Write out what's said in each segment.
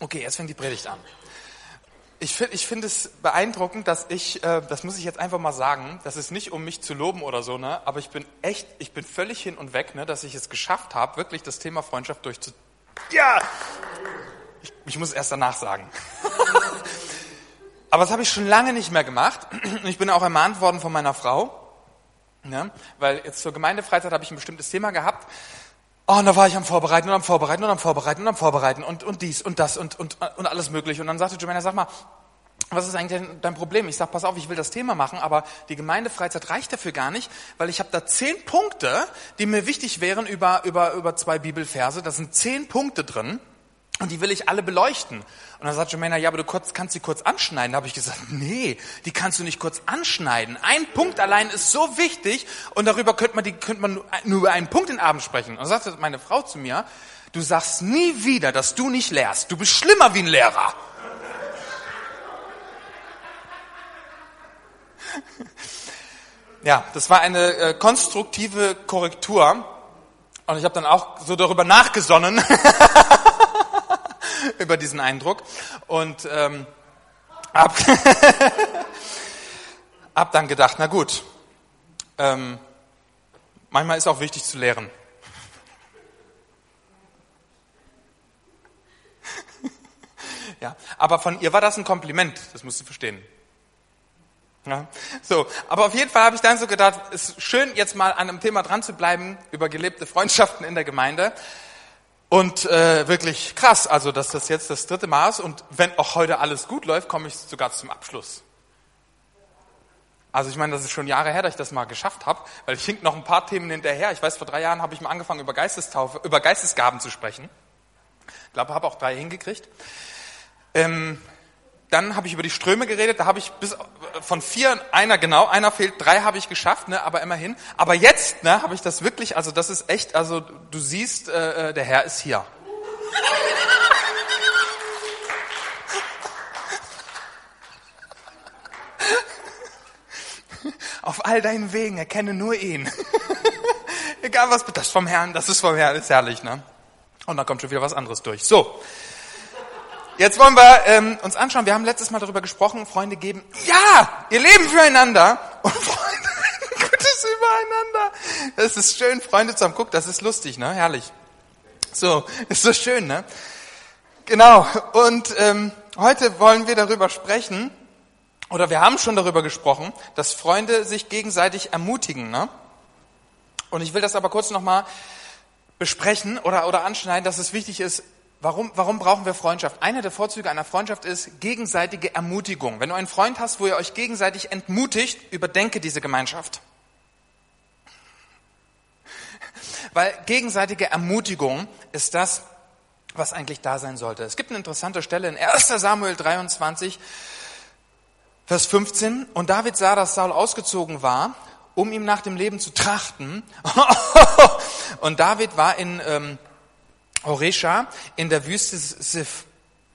Okay, jetzt fängt die Predigt an. Ich finde es beeindruckend, dass das muss ich jetzt einfach mal sagen, das ist nicht, um mich zu loben oder so, ne? Aber ich bin völlig hin und weg, ne, dass ich es geschafft habe, wirklich das Thema Freundschaft Ja! Ich muss es erst danach sagen. Aber das habe ich schon lange nicht mehr gemacht. Ich bin auch ermahnt worden von meiner Frau, ne? Weil jetzt zur Gemeindefreizeit habe ich ein bestimmtes Thema gehabt. Oh, und da war ich am Vorbereiten und dies und das und alles mögliche. Und dann sagte Joanna, sag mal, was ist eigentlich dein Problem? Ich sag, pass auf, ich will das Thema machen, aber die Gemeindefreizeit reicht dafür gar nicht, weil ich habe da 10 Punkte, die mir wichtig wären über 2 Bibelverse. Da sind 10 Punkte drin und die will ich alle beleuchten. Und dann sagt Joanna, ja, aber kannst sie kurz anschneiden. Da habe ich gesagt, nee, die kannst du nicht kurz anschneiden. Ein Punkt allein ist so wichtig und darüber könnte man nur über einen Punkt den Abend sprechen. Und dann sagte meine Frau zu mir, du sagst nie wieder, dass du nicht lehrst. Du bist schlimmer wie ein Lehrer. Ja, das war eine konstruktive Korrektur. Und ich habe dann auch so darüber nachgesonnen, über diesen Eindruck. Und hab dann gedacht, na gut, manchmal ist auch wichtig zu lehren. Ja, aber von ihr war das ein Kompliment, das musst du verstehen. Ja, so, aber auf jeden Fall habe ich dann so gedacht, es ist schön, jetzt mal an einem Thema dran zu bleiben, über gelebte Freundschaften in der Gemeinde. Und wirklich krass, also dass das jetzt das 3. Mal ist und wenn auch heute alles gut läuft, komme ich sogar zum Abschluss. Also ich meine, das ist schon Jahre her, dass ich das mal geschafft habe, weil ich hink noch ein paar Themen hinterher. Ich weiß, vor 3 Jahren habe ich mal angefangen, über Geistesgaben zu sprechen. Ich glaube, habe auch 3 hingekriegt. Dann habe ich über die Ströme geredet, da habe ich bis von 4, einer fehlt, 3 habe ich geschafft, ne, aber immerhin. Aber jetzt, ne, habe ich das wirklich, also das ist echt, also du siehst, der Herr ist hier. Auf all deinen Wegen erkenne nur ihn. Egal was, das ist vom Herrn, das ist herrlich, ne? Und dann kommt schon wieder was anderes durch. So. Jetzt wollen wir uns anschauen, wir haben letztes Mal darüber gesprochen, Freunde geben, ja, ihr Leben füreinander und Freunde reden Gutes übereinander. Das ist schön, Freunde zu haben. Guck, das ist lustig, ne? Herrlich. So, ist so schön, ne? Genau, und heute wollen wir darüber sprechen, oder wir haben schon darüber gesprochen, dass Freunde sich gegenseitig ermutigen, ne? Und ich will das aber kurz nochmal besprechen oder anschneiden, dass es wichtig ist, Warum brauchen wir Freundschaft? Einer der Vorzüge einer Freundschaft ist gegenseitige Ermutigung. Wenn du einen Freund hast, wo ihr euch gegenseitig entmutigt, überdenke diese Gemeinschaft. Weil gegenseitige Ermutigung ist das, was eigentlich da sein sollte. Es gibt eine interessante Stelle in 1. Samuel 23, Vers 15. Und David sah, dass Saul ausgezogen war, um ihm nach dem Leben zu trachten. Und David war in Horesha in der Wüste Sif.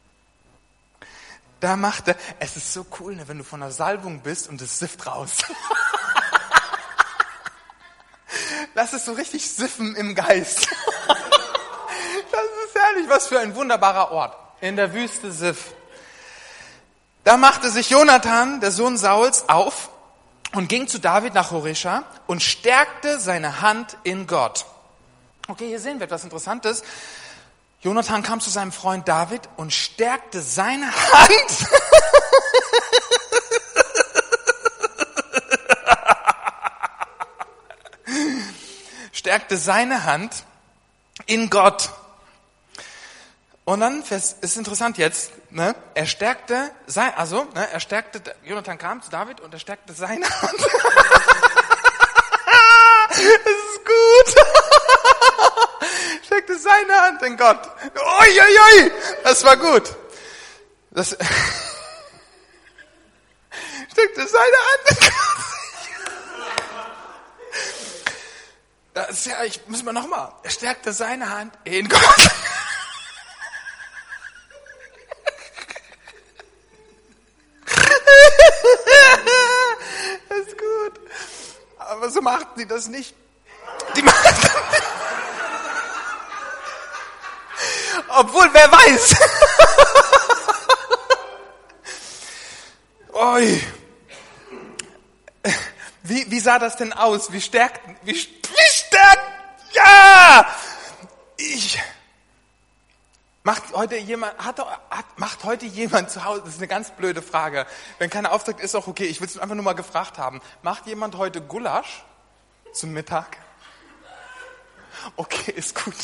Es ist so cool, ne, wenn du von der Salbung bist und es sifft raus. Lass es so richtig siffen im Geist. Das ist herrlich, was für ein wunderbarer Ort. In der Wüste Sif. Da machte sich Jonathan, der Sohn Sauls, auf und ging zu David nach Horesha und stärkte seine Hand in Gott. Okay, hier sehen wir etwas Interessantes. Jonathan kam zu seinem Freund David und stärkte seine Hand. Stärkte seine Hand in Gott. Und dann ist interessant jetzt, ne? Jonathan kam zu David und er stärkte seine Hand. Das ist gut. Steckte seine Hand in Gott. Uiuiui, das war gut. Steckte seine Hand in Gott. Müssen wir nochmal. Er stärkte seine Hand in Gott. Das ist gut. Aber so machten sie das nicht. Die machten das nicht. Obwohl, wer weiß. sah das denn aus? Wie stärkt, ja! Macht heute jemand zu Hause, das ist eine ganz blöde Frage. Wenn keiner Auftrag ist, auch okay, ich will es einfach nur mal gefragt haben. Macht jemand heute Gulasch zum Mittag? Okay, ist gut.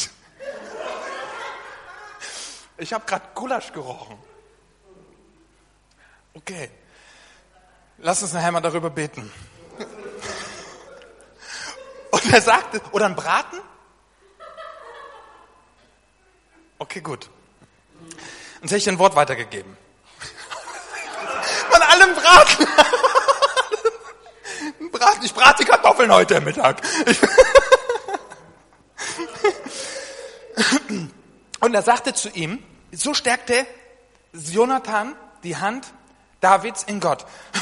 Ich habe gerade Gulasch gerochen. Okay, lass uns nachher mal darüber beten. Und er sagte, oder ein Braten? Okay, gut. Und jetzt hätte ich ein Wort weitergegeben. Von allem Braten. Braten. Ich brate die Kartoffeln heute Mittag. Und er sagte zu ihm, so stärkte Jonathan die Hand Davids in Gott.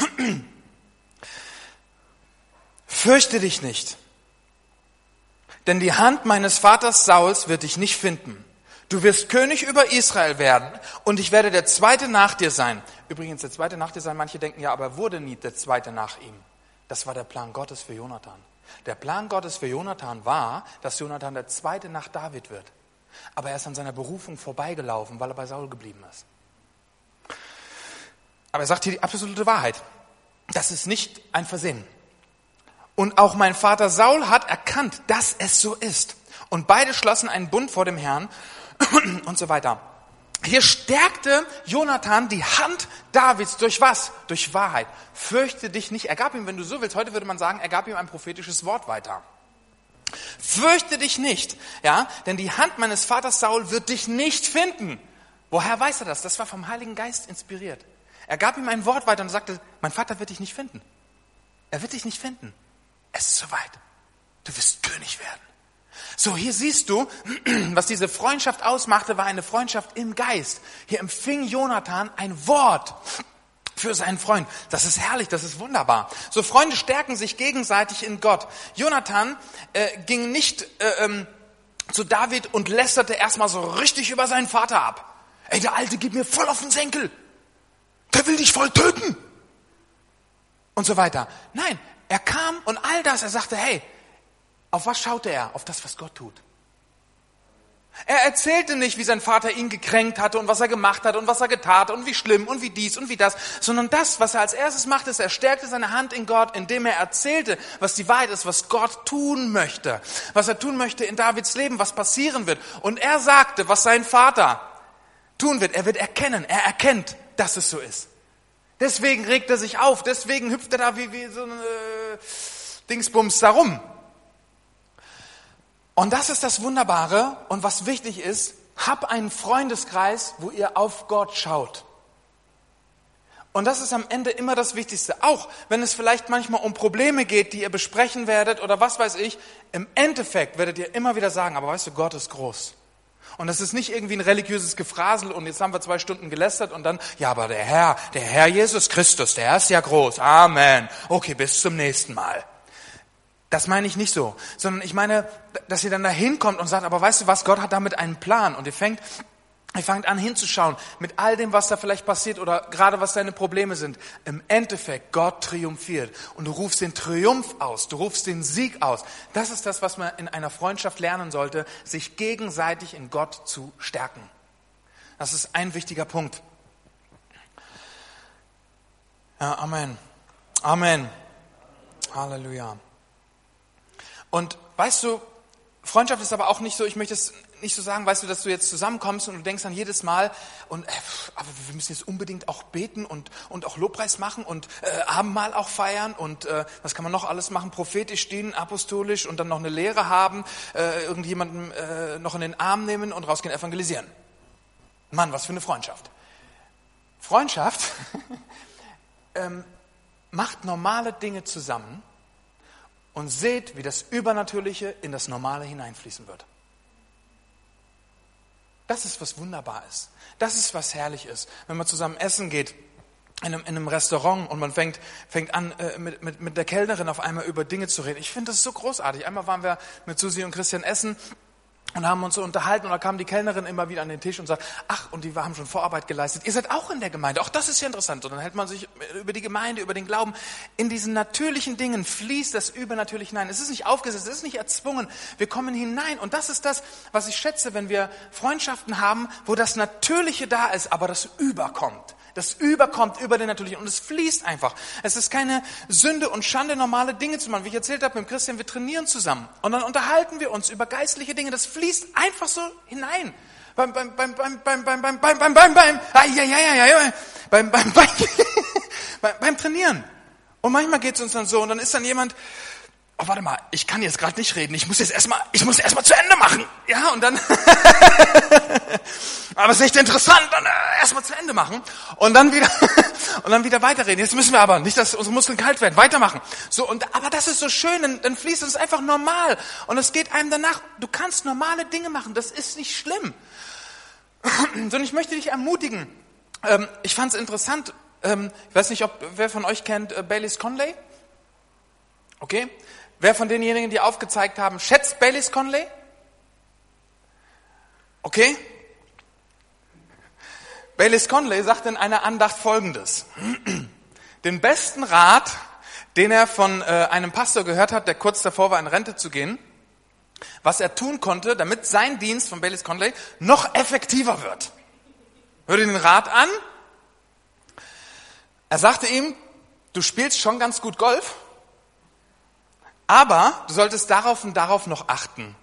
Fürchte dich nicht, denn die Hand meines Vaters Sauls wird dich nicht finden. Du wirst König über Israel werden und ich werde der Zweite nach dir sein. Übrigens, der Zweite nach dir sein, manche denken, ja, aber er wurde nie der Zweite nach ihm. Das war der Plan Gottes für Jonathan. Der Plan Gottes für Jonathan war, dass Jonathan der Zweite nach David wird. Aber er ist an seiner Berufung vorbeigelaufen, weil er bei Saul geblieben ist. Aber er sagt hier die absolute Wahrheit. Das ist nicht ein Versehen. Und auch mein Vater Saul hat erkannt, dass es so ist. Und beide schlossen einen Bund vor dem Herrn und so weiter. Hier stärkte Jonathan die Hand Davids durch was? Durch Wahrheit. Fürchte dich nicht. Er gab ihm, wenn du so willst, heute würde man sagen, er gab ihm ein prophetisches Wort weiter. Fürchte dich nicht, ja, denn die Hand meines Vaters Saul wird dich nicht finden. Woher weiß er das? Das war vom Heiligen Geist inspiriert. Er gab ihm ein Wort weiter und sagte, mein Vater wird dich nicht finden. Er wird dich nicht finden. Es ist soweit. Du wirst König werden. So, hier siehst du, was diese Freundschaft ausmachte, war eine Freundschaft im Geist. Hier empfing Jonathan ein Wort für seinen Freund. Das ist herrlich, das ist wunderbar. So, Freunde stärken sich gegenseitig in Gott. Jonathan ging nicht zu David und lästerte erstmal so richtig über seinen Vater ab. Ey, der Alte geht mir voll auf den Senkel. Der will dich voll töten. Und so weiter. Nein, er kam und all das, er sagte, hey, auf was schaute er? Auf das, was Gott tut. Er erzählte nicht, wie sein Vater ihn gekränkt hatte und was er gemacht hat und was er getan hat und wie schlimm und wie dies und wie das, sondern das, was er als erstes machte, ist, er stärkte seine Hand in Gott, indem er erzählte, was die Wahrheit ist, was Gott tun möchte, was er tun möchte in Davids Leben, was passieren wird. Und er sagte, was sein Vater tun wird. Er wird erkennen, er erkennt, dass es so ist. Deswegen regt er sich auf, deswegen hüpft er da wie so ein Dingsbums da rum. Und das ist das Wunderbare und was wichtig ist, hab einen Freundeskreis, wo ihr auf Gott schaut. Und das ist am Ende immer das Wichtigste. Auch wenn es vielleicht manchmal um Probleme geht, die ihr besprechen werdet oder was weiß ich, im Endeffekt werdet ihr immer wieder sagen, aber weißt du, Gott ist groß. Und das ist nicht irgendwie ein religiöses Gefrasel und jetzt haben wir 2 Stunden gelästert und dann, ja, aber der Herr Jesus Christus, der ist ja groß. Amen. Okay, bis zum nächsten Mal. Das meine ich nicht so, sondern ich meine, dass ihr dann da hinkommt und sagt, aber weißt du was, Gott hat damit einen Plan und ihr fangt an hinzuschauen mit all dem, was da vielleicht passiert oder gerade was deine Probleme sind. Im Endeffekt, Gott triumphiert und du rufst den Triumph aus, du rufst den Sieg aus. Das ist das, was man in einer Freundschaft lernen sollte, sich gegenseitig in Gott zu stärken. Das ist ein wichtiger Punkt. Ja, Amen. Amen. Halleluja. Und weißt du, Freundschaft ist aber auch nicht so, ich möchte es nicht so sagen, weißt du, dass du jetzt zusammenkommst und du denkst an jedes Mal, und aber wir müssen jetzt unbedingt auch beten und auch Lobpreis machen und Abendmahl auch feiern und was kann man noch alles machen, prophetisch dienen, apostolisch und dann noch eine Lehre haben, irgendjemanden noch in den Arm nehmen und rausgehen evangelisieren. Mann, was für eine Freundschaft. Freundschaft macht normale Dinge zusammen und seht, wie das Übernatürliche in das Normale hineinfließen wird. Das ist, was wunderbar ist. Das ist, was herrlich ist. Wenn man zusammen essen geht, in einem Restaurant und man fängt an, mit der Kellnerin auf einmal über Dinge zu reden. Ich finde das so großartig. Einmal waren wir mit Susi und Christian essen und haben uns so unterhalten und da kam die Kellnerin immer wieder an den Tisch und sagt, ach, und die haben schon Vorarbeit geleistet. Ihr seid auch in der Gemeinde. Auch das ist ja interessant. Und dann hält man sich über die Gemeinde, über den Glauben. In diesen natürlichen Dingen fließt das Übernatürliche hinein. Es ist nicht aufgesetzt, es ist nicht erzwungen. Wir kommen hinein. Und das ist das, was ich schätze, wenn wir Freundschaften haben, wo das Natürliche da ist, aber das überkommt. Das überkommt über den Natürlichen und es fließt einfach. Es ist keine Sünde und Schande, normale Dinge zu machen. Wie ich erzählt habe mit dem Christian, wir trainieren zusammen und dann unterhalten wir uns über geistliche Dinge. Das fließt einfach so hinein. Beim Trainieren. Und manchmal geht es uns dann so und dann ist dann jemand, oh, warte mal, ich kann jetzt gerade nicht reden, ich muss erstmal zu Ende machen. Ja, und dann, aber es ist echt interessant, dann erstmal zu Ende machen und dann wieder weiterreden. Jetzt müssen wir aber nicht, dass unsere Muskeln kalt werden, weitermachen. So, aber das ist so schön, dann fließt es einfach normal und es geht einem danach, du kannst normale Dinge machen, das ist nicht schlimm. Und ich möchte dich ermutigen, ich fand es interessant, ich weiß nicht, wer von euch kennt Baylis Conley? Okay. Wer von denjenigen, die aufgezeigt haben, schätzt Baylis Conley? Okay. Baylis Conley sagt in einer Andacht Folgendes. Den besten Rat, den er von einem Pastor gehört hat, der kurz davor war, in Rente zu gehen, was er tun konnte, damit sein Dienst von Baylis Conley noch effektiver wird. Hör dir den Rat an. Er sagte ihm, du spielst schon ganz gut Golf, aber du solltest darauf und darauf noch achten.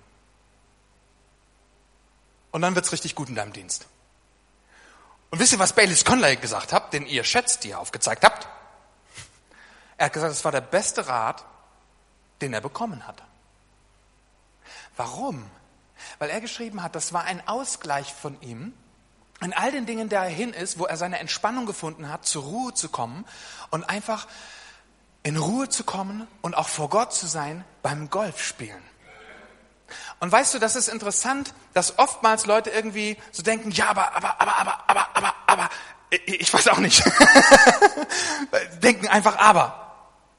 Und dann wird's richtig gut in deinem Dienst. Und wisst ihr, was Baylis Conley gesagt hat, den ihr schätzt, die ihr aufgezeigt habt? Er hat gesagt, es war der beste Rat, den er bekommen hat. Warum? Weil er geschrieben hat, das war ein Ausgleich von ihm, in all den Dingen, der er hin ist, wo er seine Entspannung gefunden hat, zur Ruhe zu kommen und einfach in Ruhe zu kommen und auch vor Gott zu sein beim Golfspielen. Und weißt du, das ist interessant, dass oftmals Leute irgendwie so denken, ja, aber, ich weiß auch nicht. Denken einfach aber.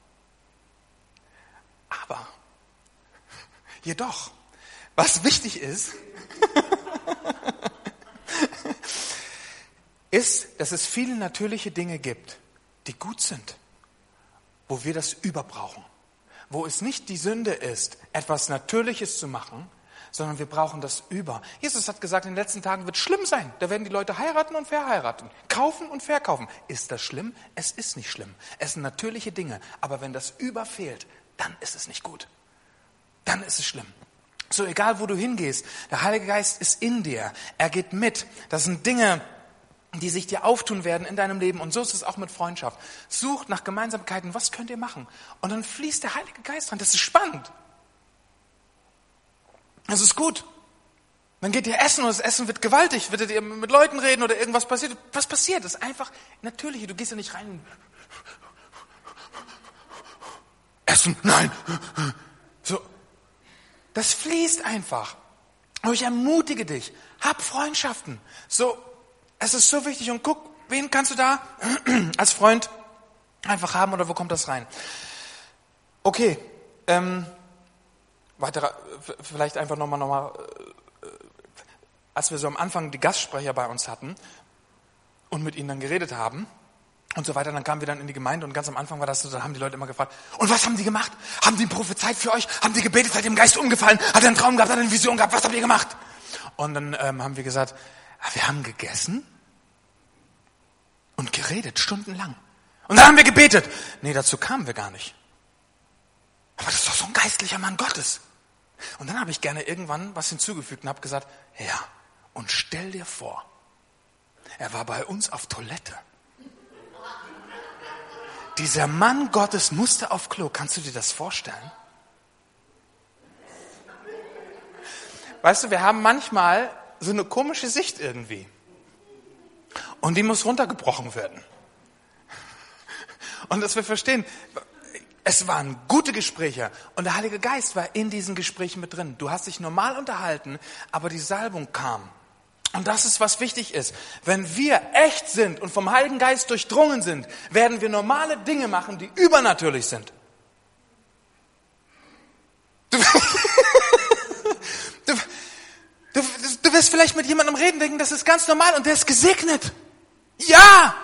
Aber, jedoch, was wichtig ist, ist, dass es viele natürliche Dinge gibt, die gut sind, wo wir das überbrauchen. Wo es nicht die Sünde ist, etwas Natürliches zu machen, sondern wir brauchen das über. Jesus hat gesagt, in den letzten Tagen wird es schlimm sein. Da werden die Leute heiraten und verheiraten, kaufen und verkaufen. Ist das schlimm? Es ist nicht schlimm. Es sind natürliche Dinge. Aber wenn das über fehlt, dann ist es nicht gut. Dann ist es schlimm. So, egal wo du hingehst, der Heilige Geist ist in dir. Er geht mit. Das sind Dinge, die sich dir auftun werden in deinem Leben. Und so ist es auch mit Freundschaft. Sucht nach Gemeinsamkeiten, was könnt ihr machen? Und dann fließt der Heilige Geist rein. Das ist spannend. Das ist gut. Dann geht ihr essen und das Essen wird gewaltig. Werdet ihr mit Leuten reden oder irgendwas passiert? Was passiert? Das ist einfach natürlich. Du gehst ja nicht rein. Essen, nein. So. Das fließt einfach. Und ich ermutige dich. Hab Freundschaften. So. Es ist so wichtig und guck, wen kannst du da als Freund einfach haben oder wo kommt das rein? Okay, weiterer, vielleicht einfach nochmal, als wir so am Anfang die Gastsprecher bei uns hatten und mit ihnen dann geredet haben und so weiter, dann kamen wir dann in die Gemeinde und ganz am Anfang war das so, da haben die Leute immer gefragt, und was haben die gemacht? Haben die prophezeit für euch? Haben die gebetet? Seid ihr im Geist umgefallen? Hat er einen Traum gehabt? Hat er eine Vision gehabt? Was habt ihr gemacht? Und dann haben wir gesagt, wir haben gegessen und geredet, stundenlang. Und dann haben wir gebetet. Nee, dazu kamen wir gar nicht. Aber das ist doch so ein geistlicher Mann Gottes. Und dann habe ich gerne irgendwann was hinzugefügt und habe gesagt, ja, und stell dir vor, er war bei uns auf Toilette. Dieser Mann Gottes musste auf Klo. Kannst du dir das vorstellen? Weißt du, wir haben manchmal so eine komische Sicht irgendwie. Und die muss runtergebrochen werden. Und dass wir verstehen, es waren gute Gespräche und der Heilige Geist war in diesen Gesprächen mit drin. Du hast dich normal unterhalten, aber die Salbung kam. Und das ist, was wichtig ist. Wenn wir echt sind und vom Heiligen Geist durchdrungen sind, werden wir normale Dinge machen, die übernatürlich sind. wirst vielleicht mit jemandem reden, denken, das ist ganz normal und der ist gesegnet. Ja!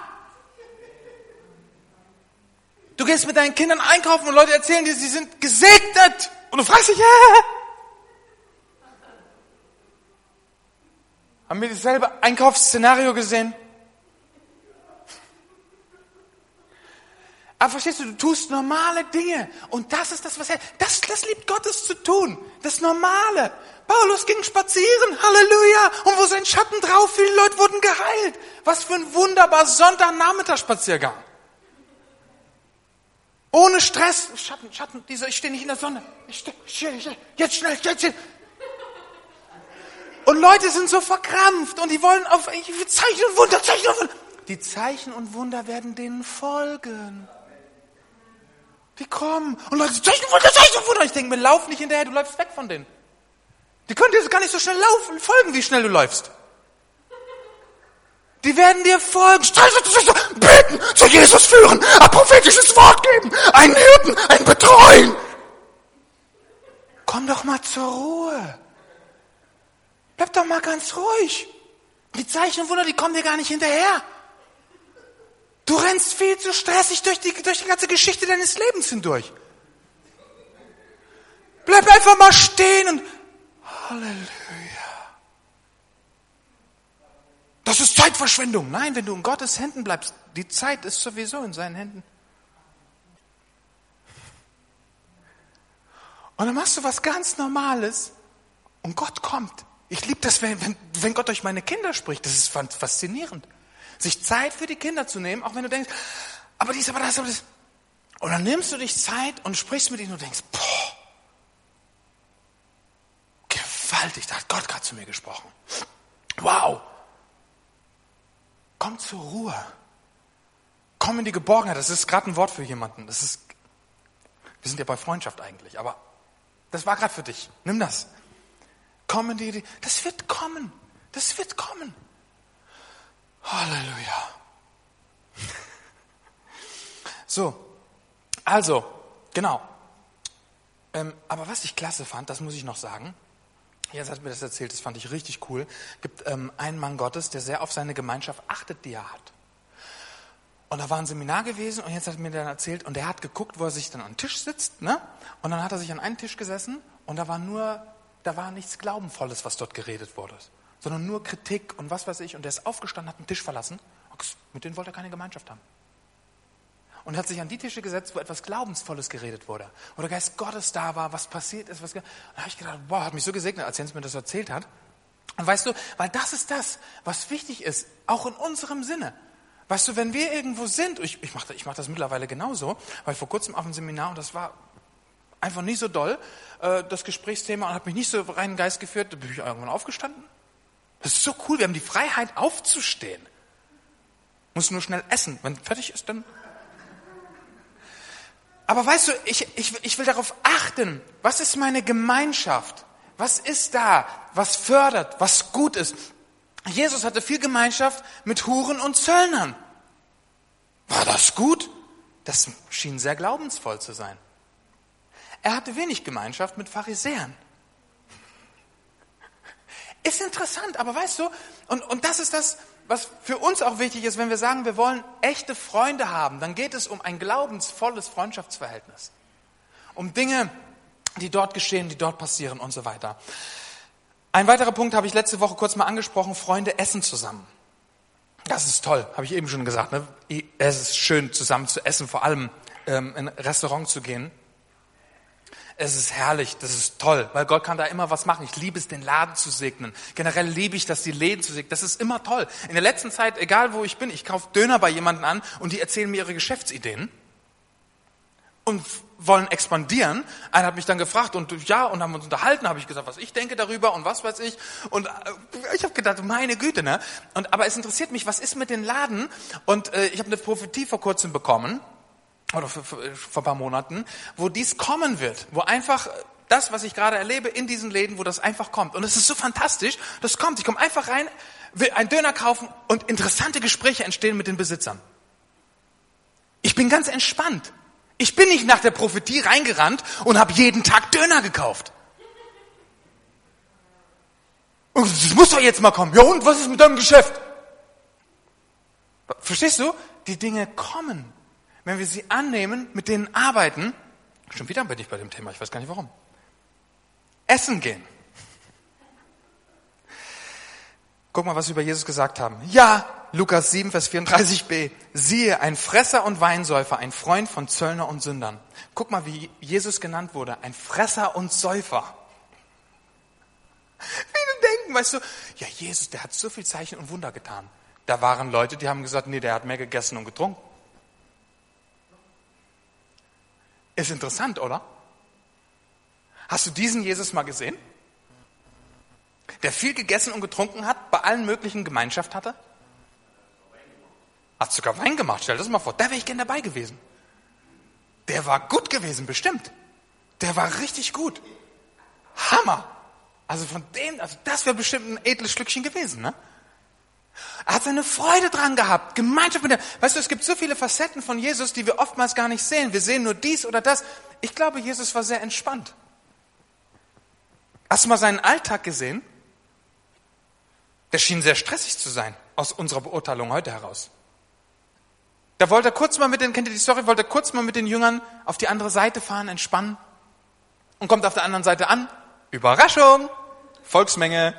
Du gehst mit deinen Kindern einkaufen und Leute erzählen dir, sie sind gesegnet. Und du fragst dich, haben wir dasselbe Einkaufsszenario gesehen? Aber verstehst du, du tust normale Dinge. Und das ist das, das liebt Gottes zu tun. Das Normale. Paulus ging spazieren, Halleluja. Und wo sein Schatten drauf fiel, Leute wurden geheilt. Was für ein wunderbar Sonntagnachmittagsspaziergang. Ohne Stress. Schatten, ich stehe nicht in der Sonne. Jetzt schnell. Und Leute sind so verkrampft und die wollen auf Zeichen und Wunder. Die Zeichen und Wunder werden denen folgen. Die kommen und Leute, Zeichen und Wunder. Ich denke mir, lauf nicht hinterher, du läufst weg von denen. Die können dir gar nicht so schnell folgen, wie schnell du läufst. Die werden dir folgen, beten, zu Jesus führen, ein prophetisches Wort geben, einen Hirten, einen Betreuen. Komm doch mal zur Ruhe. Bleib doch mal ganz ruhig. Die Zeichen und Wunder, die kommen dir gar nicht hinterher. Du rennst viel zu stressig durch die ganze Geschichte deines Lebens hindurch. Bleib einfach mal stehen und Halleluja. Das ist Zeitverschwendung. Nein, wenn du in Gottes Händen bleibst, die Zeit ist sowieso in seinen Händen. Und dann machst du was ganz Normales und Gott kommt. Ich liebe das, wenn Gott durch meine Kinder spricht. Das ist faszinierend. Sich Zeit für die Kinder zu nehmen, auch wenn du denkst, aber dies, aber das. Und dann nimmst du dich Zeit und sprichst mit ihnen und denkst, boah, gewaltig, da hat Gott gerade zu mir gesprochen. Wow. Komm zur Ruhe. Komm in die Geborgenheit. Das ist gerade ein Wort für jemanden. Wir sind ja bei Freundschaft eigentlich, aber das war gerade für dich. Nimm das. Komm in die, das wird kommen. Das wird kommen. Halleluja. So, also, genau. Aber was ich klasse fand, das muss ich noch sagen. Jetzt hat mir das erzählt, das fand ich richtig cool. Gibt einen Mann Gottes, der sehr auf seine Gemeinschaft achtet, die er hat. Und da war ein Seminar gewesen und jetzt hat mir dann erzählt, und er hat geguckt, wo er sich dann an den Tisch sitzt, ne? Und dann hat er sich an einen Tisch gesessen und da war nichts Glaubenvolles, was dort geredet wurde, sondern nur Kritik und was weiß ich. Und er ist aufgestanden, hat den Tisch verlassen. Mit denen wollte er keine Gemeinschaft haben. Und hat sich an die Tische gesetzt, wo etwas Glaubensvolles geredet wurde. Wo der Geist Gottes da war, was passiert ist. Da habe ich gedacht, wow, hat mich so gesegnet, als Jens mir das erzählt hat. Und weißt du, weil das ist das, was wichtig ist, auch in unserem Sinne. Weißt du, wenn wir irgendwo sind, ich mach das mittlerweile genauso, weil vor kurzem auf einem Seminar, und das war einfach nicht so doll, das Gesprächsthema, und hat mich nicht so rein in den Geist geführt, da bin ich irgendwann aufgestanden. Das ist so cool, wir haben die Freiheit aufzustehen. Muss nur schnell essen, wenn fertig ist, dann... Aber weißt du, ich will darauf achten, was ist meine Gemeinschaft? Was ist da, was fördert, was gut ist? Jesus hatte viel Gemeinschaft mit Huren und Zöllnern. War das gut? Das schien sehr glaubensvoll zu sein. Er hatte wenig Gemeinschaft mit Pharisäern. Ist interessant, aber weißt du, und das ist das, was für uns auch wichtig ist, wenn wir sagen, wir wollen echte Freunde haben, dann geht es um ein glaubensvolles Freundschaftsverhältnis. Um Dinge, die dort geschehen, die dort passieren und so weiter. Ein weiterer Punkt habe ich letzte Woche kurz mal angesprochen, Freunde essen zusammen. Das ist toll, habe ich eben schon gesagt. Ne? Es ist schön, zusammen zu essen, vor allem in ein Restaurant zu gehen. Es ist herrlich, das ist toll, weil Gott kann da immer was machen. Ich liebe es, den Laden zu segnen. Generell liebe ich das, die Läden zu segnen. Das ist immer toll. In der letzten Zeit, egal wo ich bin, ich kaufe Döner bei jemandem an und die erzählen mir ihre Geschäftsideen und wollen expandieren. Einer hat mich dann gefragt und haben uns unterhalten, habe ich gesagt, was ich denke darüber und was weiß ich. Und ich habe gedacht, meine Güte, ne? Aber es interessiert mich, was ist mit den Laden? Und ich habe eine Prophetie vor kurzem bekommen, oder vor ein paar Monaten, wo dies kommen wird, wo einfach das, was ich gerade erlebe in diesen Läden, wo das einfach kommt. Und es ist so fantastisch, das kommt. Ich komme einfach rein, will einen Döner kaufen und interessante Gespräche entstehen mit den Besitzern. Ich bin ganz entspannt. Ich bin nicht nach der Prophetie reingerannt und habe jeden Tag Döner gekauft. Und das muss doch jetzt mal kommen. Ja und, was ist mit deinem Geschäft? Verstehst du? Die Dinge kommen, wenn wir sie annehmen, mit denen arbeiten. Schon wieder bin ich bei dem Thema, ich weiß gar nicht warum. Essen gehen. Guck mal, was wir über Jesus gesagt haben. Ja, Lukas 7, Vers 34b. Siehe, ein Fresser und Weinsäufer, ein Freund von Zöllner und Sündern. Guck mal, wie Jesus genannt wurde. Ein Fresser und Säufer. Viele denken, weißt du, ja, Jesus, der hat so viel Zeichen und Wunder getan. Da waren Leute, die haben gesagt, nee, der hat mehr gegessen und getrunken. Ist interessant, oder? Hast du diesen Jesus mal gesehen? Der viel gegessen und getrunken hat, bei allen möglichen Gemeinschaft hatte? Hat sogar Wein gemacht, stell das mal vor. Da wäre ich gern dabei gewesen. Der war gut gewesen, bestimmt. Der war richtig gut. Hammer. Also das wäre bestimmt ein edles Stückchen gewesen, ne? Er hat seine Freude dran gehabt, Gemeinschaft mit dem. Weißt du, es gibt so viele Facetten von Jesus, die wir oftmals gar nicht sehen. Wir sehen nur dies oder das. Ich glaube, Jesus war sehr entspannt. Hast du mal seinen Alltag gesehen? Der schien sehr stressig zu sein, aus unserer Beurteilung heute heraus. Da wollte er kurz mal kennt ihr die Story, wollte er kurz mal mit den Jüngern auf die andere Seite fahren, entspannen und kommt auf der anderen Seite an. Überraschung! Volksmenge.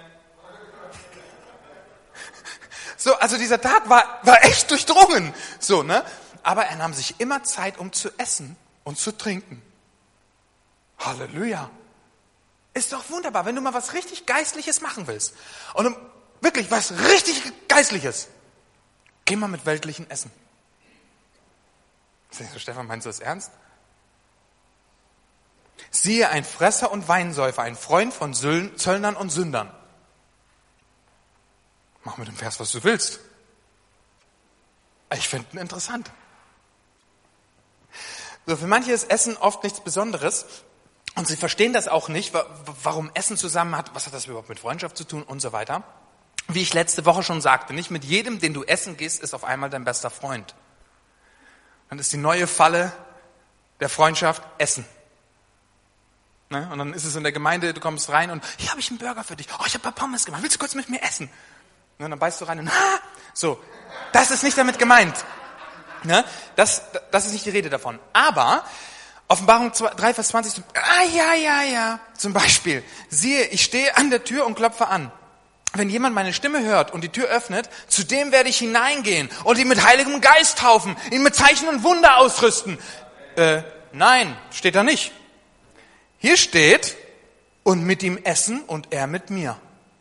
So, also dieser Tag war echt durchdrungen. So, ne? Aber er nahm sich immer Zeit, um zu essen und zu trinken. Halleluja. Ist doch wunderbar, wenn du mal was richtig Geistliches machen willst. Und wirklich was richtig Geistliches. Geh mal mit weltlichen Essen. Stefan, meinst du das ernst? Siehe, ein Fresser und Weinsäufer, ein Freund von Zöllnern und Sündern. Mach mit dem Vers, was du willst. Ich finde ihn interessant. So, für manche ist Essen oft nichts Besonderes. Und sie verstehen das auch nicht, warum Essen zusammen hat, was hat das überhaupt mit Freundschaft zu tun und so weiter. Wie ich letzte Woche schon sagte, nicht mit jedem, den du essen gehst, ist auf einmal dein bester Freund. Dann ist die neue Falle der Freundschaft Essen. Ne? Und dann ist es in der Gemeinde, du kommst rein und hier habe ich einen Burger für dich. Oh, ich habe ein paar Pommes gemacht. Willst du kurz mit mir essen? Und dann beißt du rein und so. Das ist nicht damit gemeint. Ne? Das ist nicht die Rede davon. Aber Offenbarung 3, Vers 20. Ja. Zum Beispiel. Siehe, ich stehe an der Tür und klopfe an. Wenn jemand meine Stimme hört und die Tür öffnet, zu dem werde ich hineingehen und ihn mit Heiligem Geist taufen, ihn mit Zeichen und Wunder ausrüsten. Nein, steht da nicht. Hier steht, und mit ihm essen und er mit mir.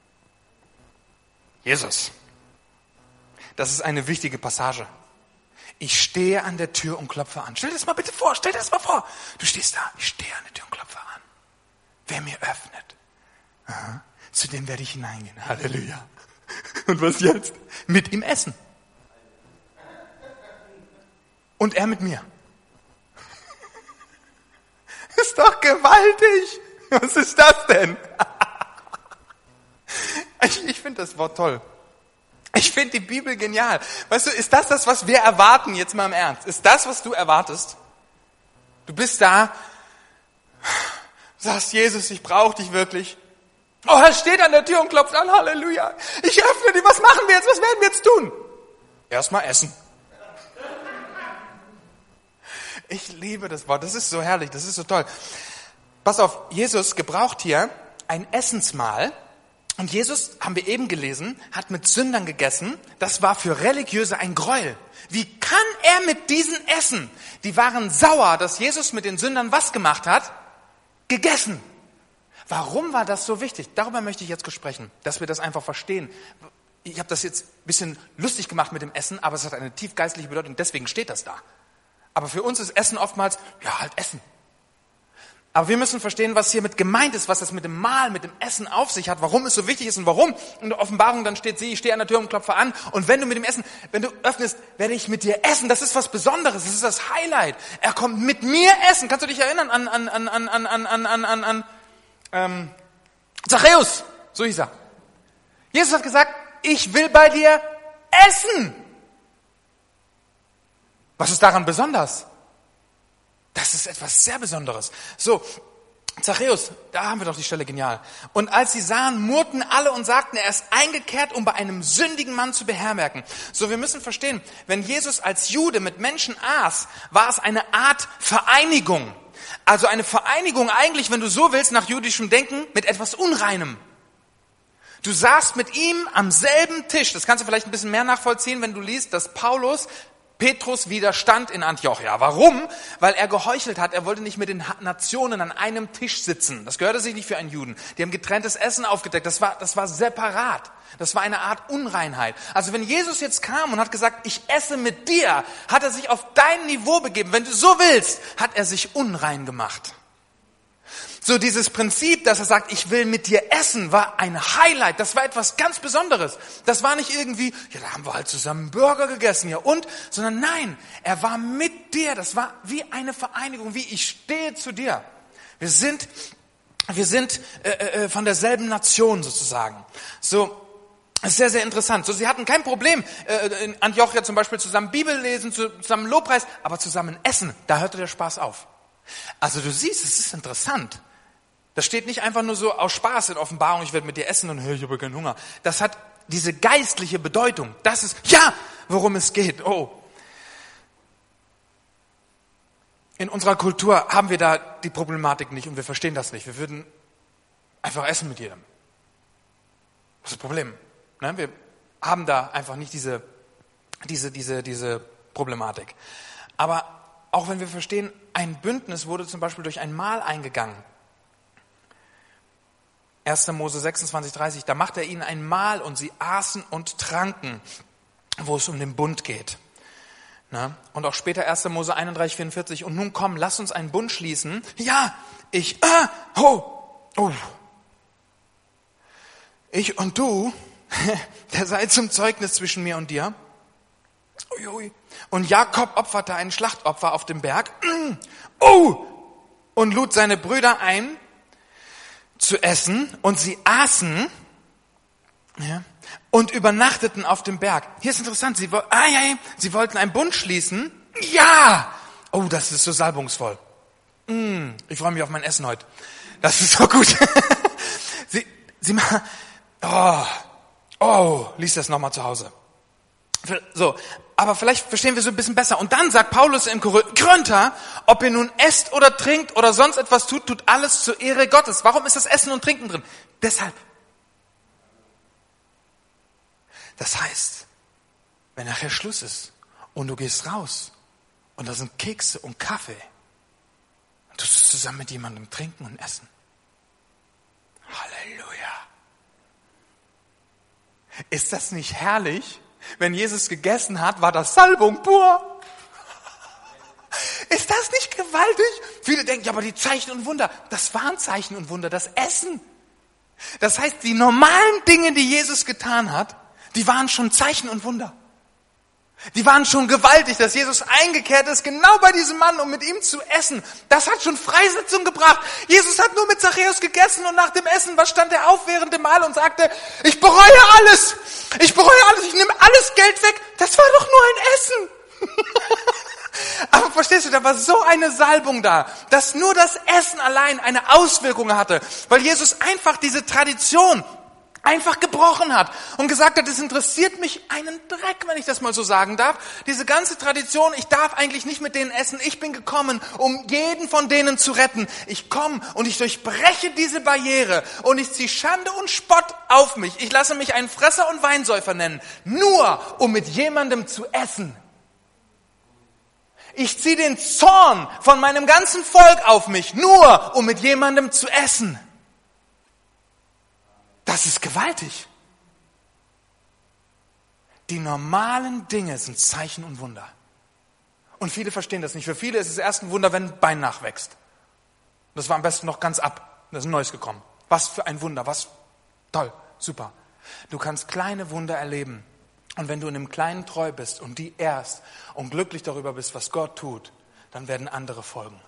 Jesus. Das ist eine wichtige Passage. Ich stehe an der Tür und klopfe an. Stell dir das mal bitte vor, stell dir das mal vor. Du stehst da, ich stehe an der Tür und klopfe an. Wer mir öffnet, zu dem werde ich hineingehen. Halleluja. Und was jetzt? Mit ihm essen. Und er mit mir. Ist doch gewaltig. Was ist das denn? Ich finde das Wort toll. Ich finde die Bibel genial. Weißt du, ist das, was wir erwarten, jetzt mal im Ernst? Ist das, was du erwartest? Du bist da, sagst, Jesus, ich brauche dich wirklich. Oh, er steht an der Tür und klopft an, Halleluja. Ich öffne dir, was machen wir jetzt? Was werden wir jetzt tun? Erstmal essen. Ich liebe das Wort, das ist so herrlich, das ist so toll. Pass auf, Jesus gebraucht hier ein Essensmahl. Und Jesus, haben wir eben gelesen, hat mit Sündern gegessen. Das war für Religiöse ein Gräuel. Wie kann er mit diesen essen? Die waren sauer, dass Jesus mit den Sündern was gemacht hat? Gegessen. Warum war das so wichtig? Darüber möchte ich jetzt sprechen, dass wir das einfach verstehen. Ich habe das jetzt ein bisschen lustig gemacht mit dem Essen, aber es hat eine tief geistliche Bedeutung, deswegen steht das da. Aber für uns ist Essen oftmals, ja, halt Essen. Aber wir müssen verstehen, was hier mit gemeint ist, was das mit dem Mahl, mit dem Essen auf sich hat, warum es so wichtig ist und warum. In der Offenbarung dann steht sie, ich stehe an der Tür und klopfe an. Und wenn du mit dem Essen, wenn du öffnest, werde ich mit dir essen. Das ist was Besonderes, das ist das Highlight. Er kommt mit mir essen. Kannst du dich erinnern an Zachäus? So hieß er. Jesus hat gesagt, ich will bei dir essen. Was ist daran besonders? Das ist etwas sehr Besonderes. So, Zachäus, da haben wir doch die Stelle genial. Und als sie sahen, murrten alle und sagten, er ist eingekehrt, um bei einem sündigen Mann zu beherbergen. So, wir müssen verstehen, wenn Jesus als Jude mit Menschen aß, war es eine Art Vereinigung. Also eine Vereinigung eigentlich, wenn du so willst, nach jüdischem Denken, mit etwas Unreinem. Du saßt mit ihm am selben Tisch. Das kannst du vielleicht ein bisschen mehr nachvollziehen, wenn du liest, dass Paulus Petrus widerstand in Antiochia. Warum? Weil er geheuchelt hat. Er wollte nicht mit den Nationen an einem Tisch sitzen. Das gehörte sich nicht für einen Juden. Die haben getrenntes Essen aufgedeckt. Das war separat. Das war eine Art Unreinheit. Also wenn Jesus jetzt kam und hat gesagt, ich esse mit dir, hat er sich auf dein Niveau begeben. Wenn du so willst, hat er sich unrein gemacht. So dieses Prinzip, dass er sagt, ich will mit dir essen, war ein Highlight. Das war etwas ganz Besonderes. Das war nicht irgendwie, ja, da haben wir halt zusammen Burger gegessen, ja und? Sondern nein, er war mit dir. Das war wie eine Vereinigung, wie ich stehe zu dir. Wir sind von derselben Nation sozusagen. So, das ist sehr, sehr interessant. So, sie hatten kein Problem, in Antiochia zum Beispiel zusammen Bibel lesen, zusammen Lobpreis, aber zusammen essen, da hörte der Spaß auf. Also du siehst, es ist interessant. Das steht nicht einfach nur so aus Spaß in Offenbarung, ich werde mit dir essen und ich habe keinen Hunger. Das hat diese geistliche Bedeutung. Das ist, ja, worum es geht. Oh. In unserer Kultur haben wir da die Problematik nicht und wir verstehen das nicht. Wir würden einfach essen mit jedem. Das ist das Problem. Ne? Wir haben da einfach nicht diese Problematik. Aber auch wenn wir verstehen, ein Bündnis wurde zum Beispiel durch ein Mahl eingegangen. 1. Mose 26,30, da macht er ihnen ein Mahl und sie aßen und tranken, wo es um den Bund geht. Na? Und auch später 1. Mose 31,44, und nun komm, lass uns einen Bund schließen. Ja, ich und du, der sei zum Zeugnis zwischen mir und dir. Und Jakob opferte ein Schlachtopfer auf dem Berg und lud seine Brüder ein, zu essen, und sie aßen, ja, und übernachteten auf dem Berg. Hier ist interessant, sie wollten einen Bund schließen. Ja! Oh, das ist so salbungsvoll. Ich freue mich auf mein Essen heute. Das ist so gut. sie machen, lies das nochmal zu Hause. So, aber vielleicht verstehen wir so ein bisschen besser. Und dann sagt Paulus im Korinther, ob ihr nun esst oder trinkt oder sonst etwas tut, tut alles zur Ehre Gottes. Warum ist das Essen und Trinken drin? Deshalb. Das heißt, wenn nachher Schluss ist und du gehst raus und da sind Kekse und Kaffee, und du tust zusammen mit jemandem trinken und essen. Halleluja. Ist das nicht herrlich? Wenn Jesus gegessen hat, war das Salbung pur. Ist das nicht gewaltig? Viele denken, ja, aber die Zeichen und Wunder, das waren Zeichen und Wunder, das Essen. Das heißt, die normalen Dinge, die Jesus getan hat, die waren schon Zeichen und Wunder. Die waren schon gewaltig, dass Jesus eingekehrt ist, genau bei diesem Mann, um mit ihm zu essen. Das hat schon Freisetzung gebracht. Jesus hat nur mit Zachäus gegessen und nach dem Essen, was stand er auf während dem Mahl und sagte, ich bereue alles, ich nehme alles Geld weg, das war doch nur ein Essen. Aber verstehst du, da war so eine Salbung da, dass nur das Essen allein eine Auswirkung hatte, weil Jesus einfach diese Tradition einfach gebrochen hat und gesagt hat, es interessiert mich einen Dreck, wenn ich das mal so sagen darf. Diese ganze Tradition, ich darf eigentlich nicht mit denen essen. Ich bin gekommen, um jeden von denen zu retten. Ich komme und ich durchbreche diese Barriere und ich ziehe Schande und Spott auf mich. Ich lasse mich einen Fresser und Weinsäufer nennen, nur um mit jemandem zu essen. Ich ziehe den Zorn von meinem ganzen Volk auf mich, nur um mit jemandem zu essen. Das ist gewaltig. Die normalen Dinge sind Zeichen und Wunder. Und viele verstehen das nicht. Für viele ist es erst ein Wunder, wenn ein Bein nachwächst. Das war am besten noch ganz ab. Da ist ein neues gekommen. Was für ein Wunder. Was toll. Super. Du kannst kleine Wunder erleben. Und wenn du in einem Kleinen treu bist und die ehrst und glücklich darüber bist, was Gott tut, dann werden andere folgen.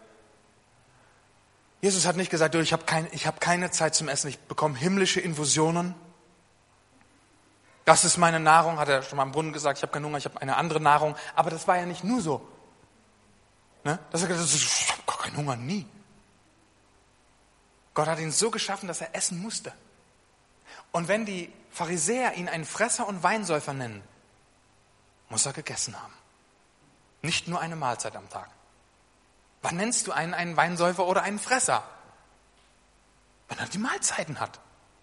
Jesus hat nicht gesagt, ich habe keine Zeit zum Essen, ich bekomme himmlische Infusionen. Das ist meine Nahrung, hat er schon mal am Brunnen gesagt, ich habe keinen Hunger, ich habe eine andere Nahrung. Aber das war ja nicht nur so. Ne? Ich habe gar keinen Hunger, nie. Gott hat ihn so geschaffen, dass er essen musste. Und wenn die Pharisäer ihn einen Fresser und Weinsäufer nennen, muss er gegessen haben. Nicht nur eine Mahlzeit am Tag. Wann nennst du einen Weinsäufer oder einen Fresser? Wenn er die Mahlzeiten hat.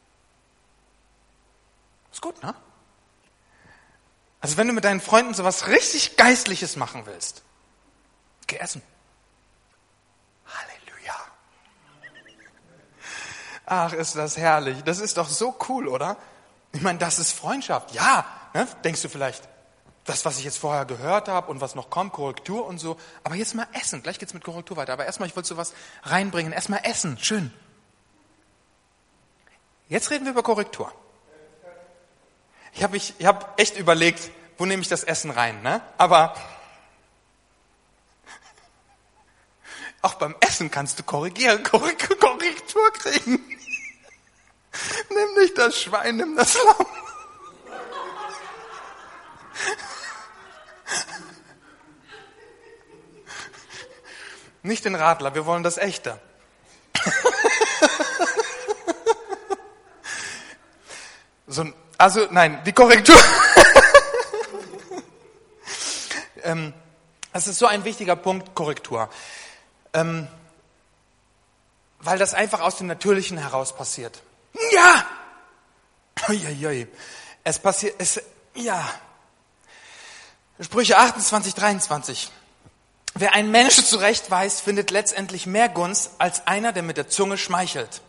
Ist gut, ne? Also wenn du mit deinen Freunden so was richtig Geistliches machen willst, geh essen. Halleluja. Ach, ist das herrlich. Das ist doch so cool, oder? Ich meine, das ist Freundschaft. Ja, ne? Denkst du vielleicht, das, was ich jetzt vorher gehört habe und was noch kommt, Korrektur und so. Aber jetzt mal essen. Gleich geht's mit Korrektur weiter. Aber erstmal, ich wollte so was reinbringen. Erstmal essen. Schön. Jetzt reden wir über Korrektur. Ich hab echt überlegt, wo nehme ich das Essen rein, ne? Aber auch beim Essen kannst du Korrektur kriegen. Nimm nicht das Schwein, nimm das Lamm. Nicht den Radler, wir wollen das Echte. Die Korrektur. Das ist so ein wichtiger Punkt, Korrektur. Weil das einfach aus dem Natürlichen heraus passiert. Ja! Uiuiui. Es passiert, ja. Sprüche 28, 23. Wer einen Menschen zurechtweist, findet letztendlich mehr Gunst als einer, der mit der Zunge schmeichelt.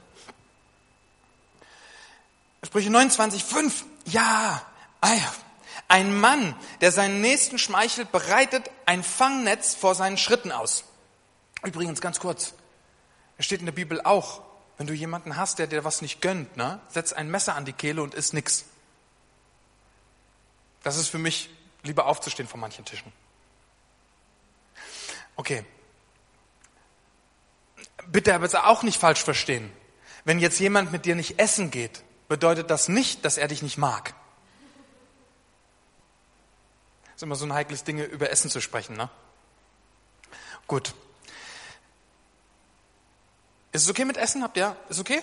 Sprüche 29, 5. Ja, ein Mann, der seinen Nächsten schmeichelt, bereitet ein Fangnetz vor seinen Schritten aus. Übrigens, ganz kurz, es steht in der Bibel auch, wenn du jemanden hast, der dir was nicht gönnt, ne, setz ein Messer an die Kehle und isst nix. Das ist für mich lieber aufzustehen von manchen Tischen. Okay. Bitte aber auch nicht falsch verstehen. Wenn jetzt jemand mit dir nicht essen geht, bedeutet das nicht, dass er dich nicht mag. Das ist immer so ein heikles Ding, über Essen zu sprechen, ne? Gut. Ist es okay mit Essen? Ist okay?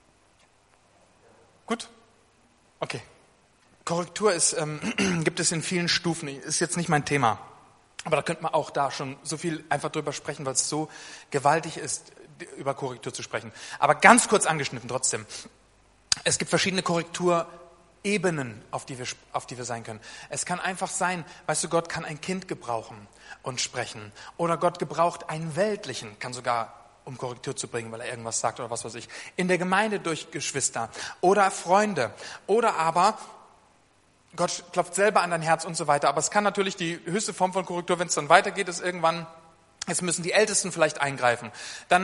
Gut? Okay. Korrektur gibt es in vielen Stufen. Ist jetzt nicht mein Thema. Aber da könnte man auch da schon so viel einfach drüber sprechen, weil es so gewaltig ist, über Korrektur zu sprechen. Aber ganz kurz angeschnitten trotzdem. Es gibt verschiedene Korrekturebenen, auf die wir sein können. Es kann einfach sein, weißt du, Gott kann ein Kind gebrauchen und sprechen. Oder Gott gebraucht einen Weltlichen, kann sogar, um Korrektur zu bringen, weil er irgendwas sagt oder was weiß ich. In der Gemeinde durch Geschwister oder Freunde. Oder aber Gott klopft selber an dein Herz und so weiter. Aber es kann natürlich die höchste Form von Korrektur, wenn es dann weitergeht, ist irgendwann, jetzt müssen die Ältesten vielleicht eingreifen. Dann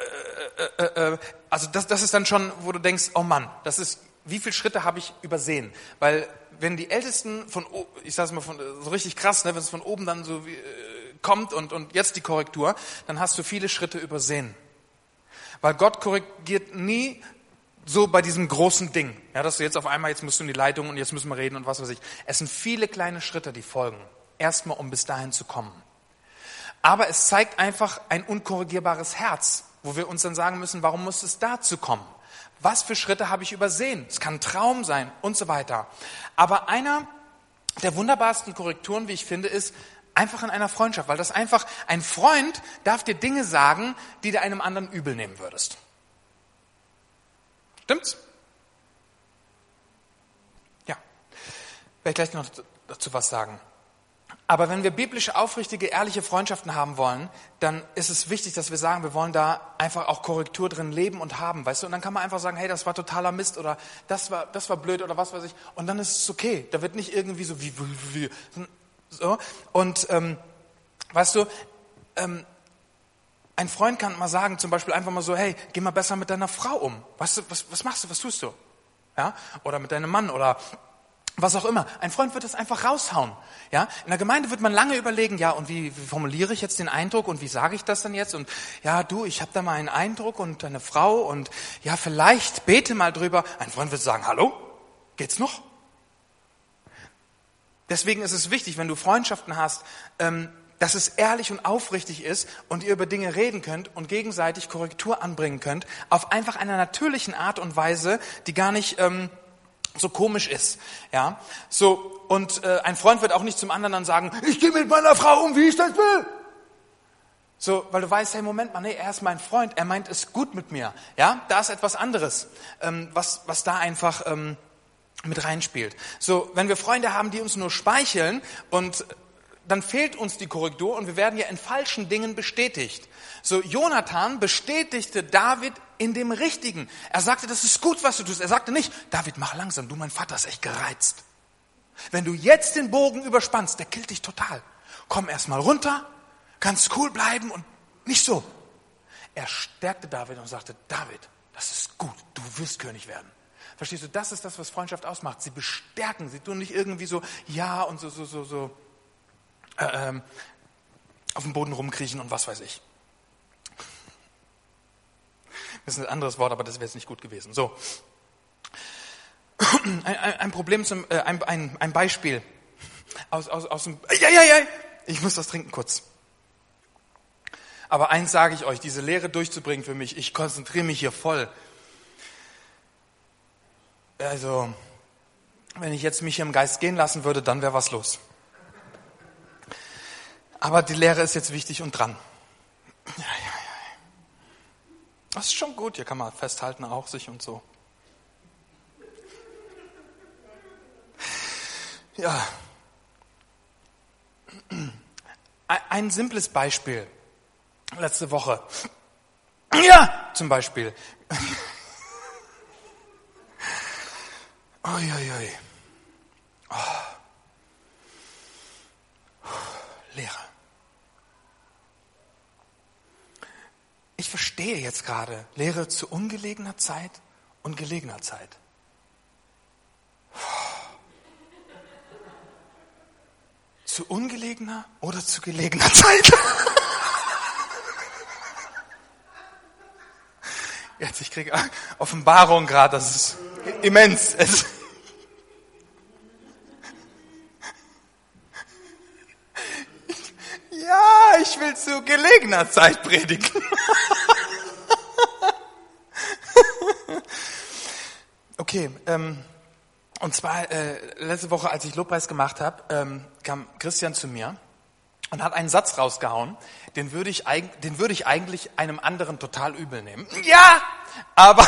also das ist dann schon, wo du denkst, oh Mann, wie viele Schritte habe ich übersehen? Weil wenn die Ältesten ich sag's mal so richtig krass, ne, wenn es von oben dann so kommt und jetzt die Korrektur, dann hast du viele Schritte übersehen. Weil Gott korrigiert nie so bei diesem großen Ding, ja, dass du jetzt auf einmal, jetzt musst du in die Leitung und jetzt müssen wir reden und was weiß ich. Es sind viele kleine Schritte, die folgen. Erstmal, um bis dahin zu kommen. Aber es zeigt einfach ein unkorrigierbares Herz, wo wir uns dann sagen müssen, warum muss es dazu kommen? Was für Schritte habe ich übersehen? Es kann ein Traum sein und so weiter. Aber einer der wunderbarsten Korrekturen, wie ich finde, ist einfach in einer Freundschaft. Weil das einfach, ein Freund darf dir Dinge sagen, die du einem anderen übel nehmen würdest. Stimmt's? Ja. Werde ich gleich noch dazu was sagen. Aber wenn wir biblische, aufrichtige, ehrliche Freundschaften haben wollen, dann ist es wichtig, dass wir sagen, wir wollen da einfach auch Korrektur drin leben und haben, weißt du? Und dann kann man einfach sagen, hey, das war totaler Mist oder das war blöd oder was weiß ich. Und dann ist es okay. Da wird nicht irgendwie so wie so. Und weißt du, ein Freund kann mal sagen, zum Beispiel einfach mal so, hey, geh mal besser mit deiner Frau um. Weißt du, was machst du, was tust du? Ja? Oder mit deinem Mann oder was auch immer. Ein Freund wird das einfach raushauen. Ja? In der Gemeinde wird man lange überlegen, ja, und wie formuliere ich jetzt den Eindruck und wie sage ich das dann jetzt? Und ja, du, ich habe da mal einen Eindruck und deine Frau und ja, vielleicht bete mal drüber. Ein Freund wird sagen, hallo, geht's noch? Deswegen ist es wichtig, wenn du Freundschaften hast, dass es ehrlich und aufrichtig ist und ihr über Dinge reden könnt und gegenseitig Korrektur anbringen könnt, auf einfach einer natürlichen Art und Weise, die gar nicht so komisch ist. Ja, so, und ein Freund wird auch nicht zum anderen dann sagen, ich gehe mit meiner Frau um, wie ich das will. So, weil du weißt, hey, Moment mal, nee, er ist mein Freund, er meint es gut mit mir. Ja, da ist etwas anderes, was da einfach mit reinspielt. So, wenn wir Freunde haben, die uns nur speicheln und dann fehlt uns die Korrektur und wir werden ja in falschen Dingen bestätigt. So, Jonathan bestätigte David in dem Richtigen. Er sagte, das ist gut, was du tust. Er sagte nicht, David, mach langsam, du, mein Vater ist echt gereizt. Wenn du jetzt den Bogen überspannst, der killt dich total. Komm erst mal runter, kannst cool bleiben und nicht so. Er stärkte David und sagte, David, das ist gut, du wirst König werden. Verstehst du, das ist das, was Freundschaft ausmacht. Sie bestärken, sie tun nicht irgendwie so, ja und so auf dem Boden rumkriechen und was weiß ich. Das ist ein anderes Wort, aber das wäre jetzt nicht gut gewesen. So. Ein Beispiel aus dem, ich muss das trinken kurz. Aber eins sage ich euch, diese Lehre durchzubringen für mich, ich konzentriere mich hier voll. Also, wenn ich jetzt mich hier im Geist gehen lassen würde, dann wäre was los. Aber die Lehre ist jetzt wichtig und dran. Ja. Das ist schon gut, hier kann man festhalten, auch sich und so. Ja. Ein simples Beispiel. Letzte Woche. Ja, zum Beispiel. Uiuiui. Oh. Lehre. Ich verstehe jetzt gerade Lehre zu ungelegener Zeit und gelegener Zeit. Zu ungelegener oder zu gelegener Zeit? Jetzt, ich kriege Offenbarung gerade, das ist immens. Ja, ich will zu gelegener Zeit predigen. Okay, und zwar letzte Woche, als ich Lobpreis gemacht habe, kam Christian zu mir und hat einen Satz rausgehauen, den würde ich eigentlich einem anderen total übel nehmen. Ja, aber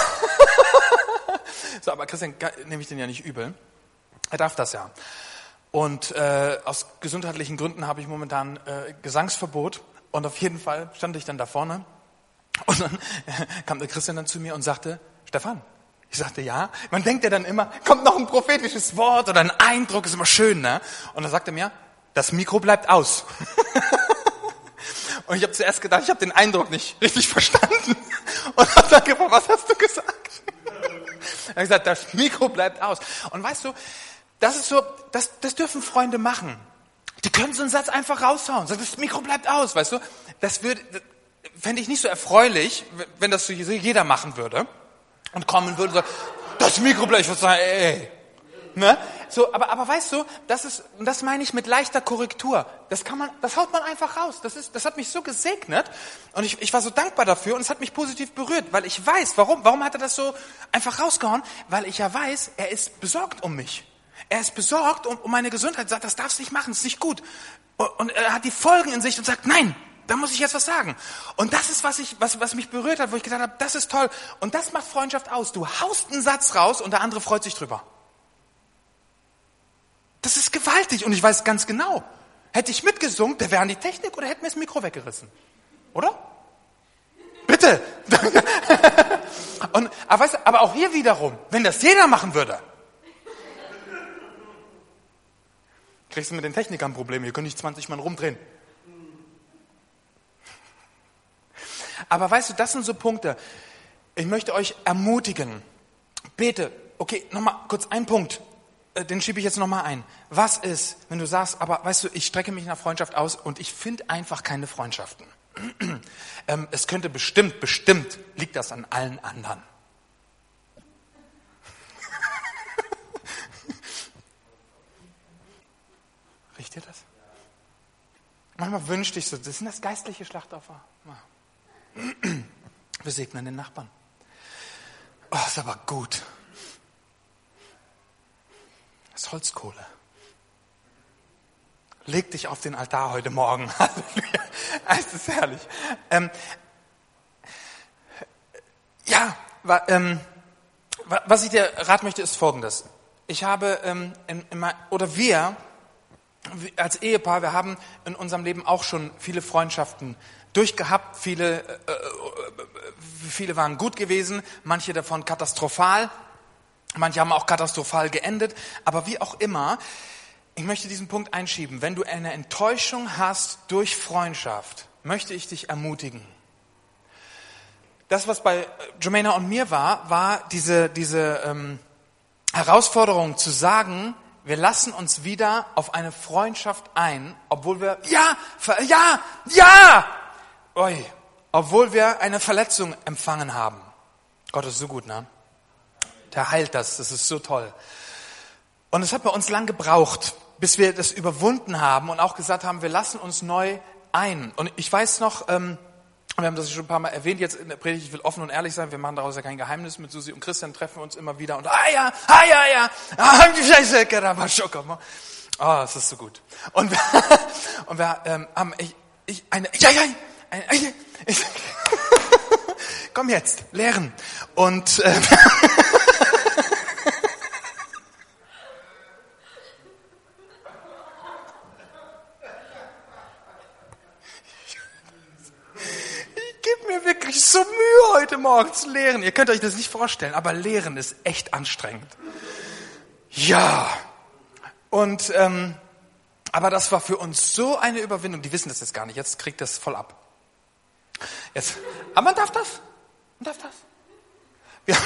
aber Christian nehme ich den ja nicht übel. Er darf das ja. Und aus gesundheitlichen Gründen habe ich momentan Gesangsverbot. Und auf jeden Fall stand ich dann da vorne. Und dann kam der Christian dann zu mir und sagte, Stefan. Ich sagte, ja. Man denkt ja dann immer, kommt noch ein prophetisches Wort oder ein Eindruck, ist immer schön, ne? Und dann sagte er mir, das Mikro bleibt aus. Und ich habe zuerst gedacht, ich habe den Eindruck nicht richtig verstanden. Und habe dann gefragt, was hast du gesagt? Er hat gesagt, das Mikro bleibt aus. Und weißt du, das ist so, das dürfen Freunde machen. Die können so einen Satz einfach raushauen. Sagen, das Mikro bleibt aus, weißt du. Fände ich nicht so erfreulich, wenn das so jeder machen würde. Und kommen würde und sagen, das Mikro bleibt, ich würde sagen, ey. Ne? So, aber weißt du, das meine ich mit leichter Korrektur. Das haut man einfach raus. Das hat mich so gesegnet. Und ich war so dankbar dafür und es hat mich positiv berührt, weil ich weiß, warum hat er das so einfach rausgehauen? Weil ich ja weiß, er ist besorgt um mich. Er ist besorgt um meine Gesundheit, sagt, das darfst du nicht machen, das ist nicht gut. Und er hat die Folgen in sich und sagt, nein, da muss ich jetzt was sagen. Und das ist, was mich berührt hat, wo ich gedacht habe, das ist toll. Und das macht Freundschaft aus. Du haust einen Satz raus und der andere freut sich drüber. Das ist gewaltig und ich weiß ganz genau, hätte ich mitgesungen, der wäre an die Technik oder hätte mir das Mikro weggerissen. Oder? Bitte. Aber auch hier wiederum, wenn das jeder machen würde, kriegst du mit den Technikern Probleme, hier können nicht 20 Mann rumdrehen. Aber weißt du, das sind so Punkte. Ich möchte euch ermutigen. Bitte, okay, nochmal kurz ein Punkt. Den schiebe ich jetzt nochmal ein. Was ist, wenn du sagst, aber weißt du, ich strecke mich nach Freundschaft aus und ich finde einfach keine Freundschaften. Es könnte bestimmt liegt das an allen anderen. Riecht ihr das? Manchmal wünschte ich so, das sind das geistliche Schlachtopfer. Wir segnen den Nachbarn. Oh, ist aber gut. Das ist Holzkohle. Leg dich auf den Altar heute Morgen. Es ist herrlich. Was ich dir raten möchte, ist Folgendes. Ich habe, wir als Ehepaar, wir haben in unserem Leben auch schon viele Freundschaften durchgehabt. Viele waren gut gewesen, manche davon katastrophal. Manche haben auch katastrophal geendet. Aber wie auch immer, ich möchte diesen Punkt einschieben. Wenn du eine Enttäuschung hast durch Freundschaft, möchte ich dich ermutigen. Das, was bei Jermaine und mir war diese Herausforderung zu sagen, wir lassen uns wieder auf eine Freundschaft ein, obwohl wir, obwohl wir eine Verletzung empfangen haben. Gott ist so gut, ne? Der heilt das ist so toll. Und es hat bei uns lang gebraucht, bis wir das überwunden haben und auch gesagt haben, wir lassen uns neu ein. Und ich weiß noch, wir haben das schon ein paar Mal erwähnt, jetzt in der Predigt, ich will offen und ehrlich sein, wir machen daraus ja kein Geheimnis, mit Susi und Christian treffen wir uns immer wieder und es ist so gut. Und wir haben komm jetzt, lehren. Und wirklich so Mühe heute Morgen zu lehren. Ihr könnt euch das nicht vorstellen, aber Lehren ist echt anstrengend. Ja. Und aber das war für uns so eine Überwindung. Die wissen das jetzt gar nicht. Jetzt kriegt das voll ab. Jetzt. Aber man darf das. Ja.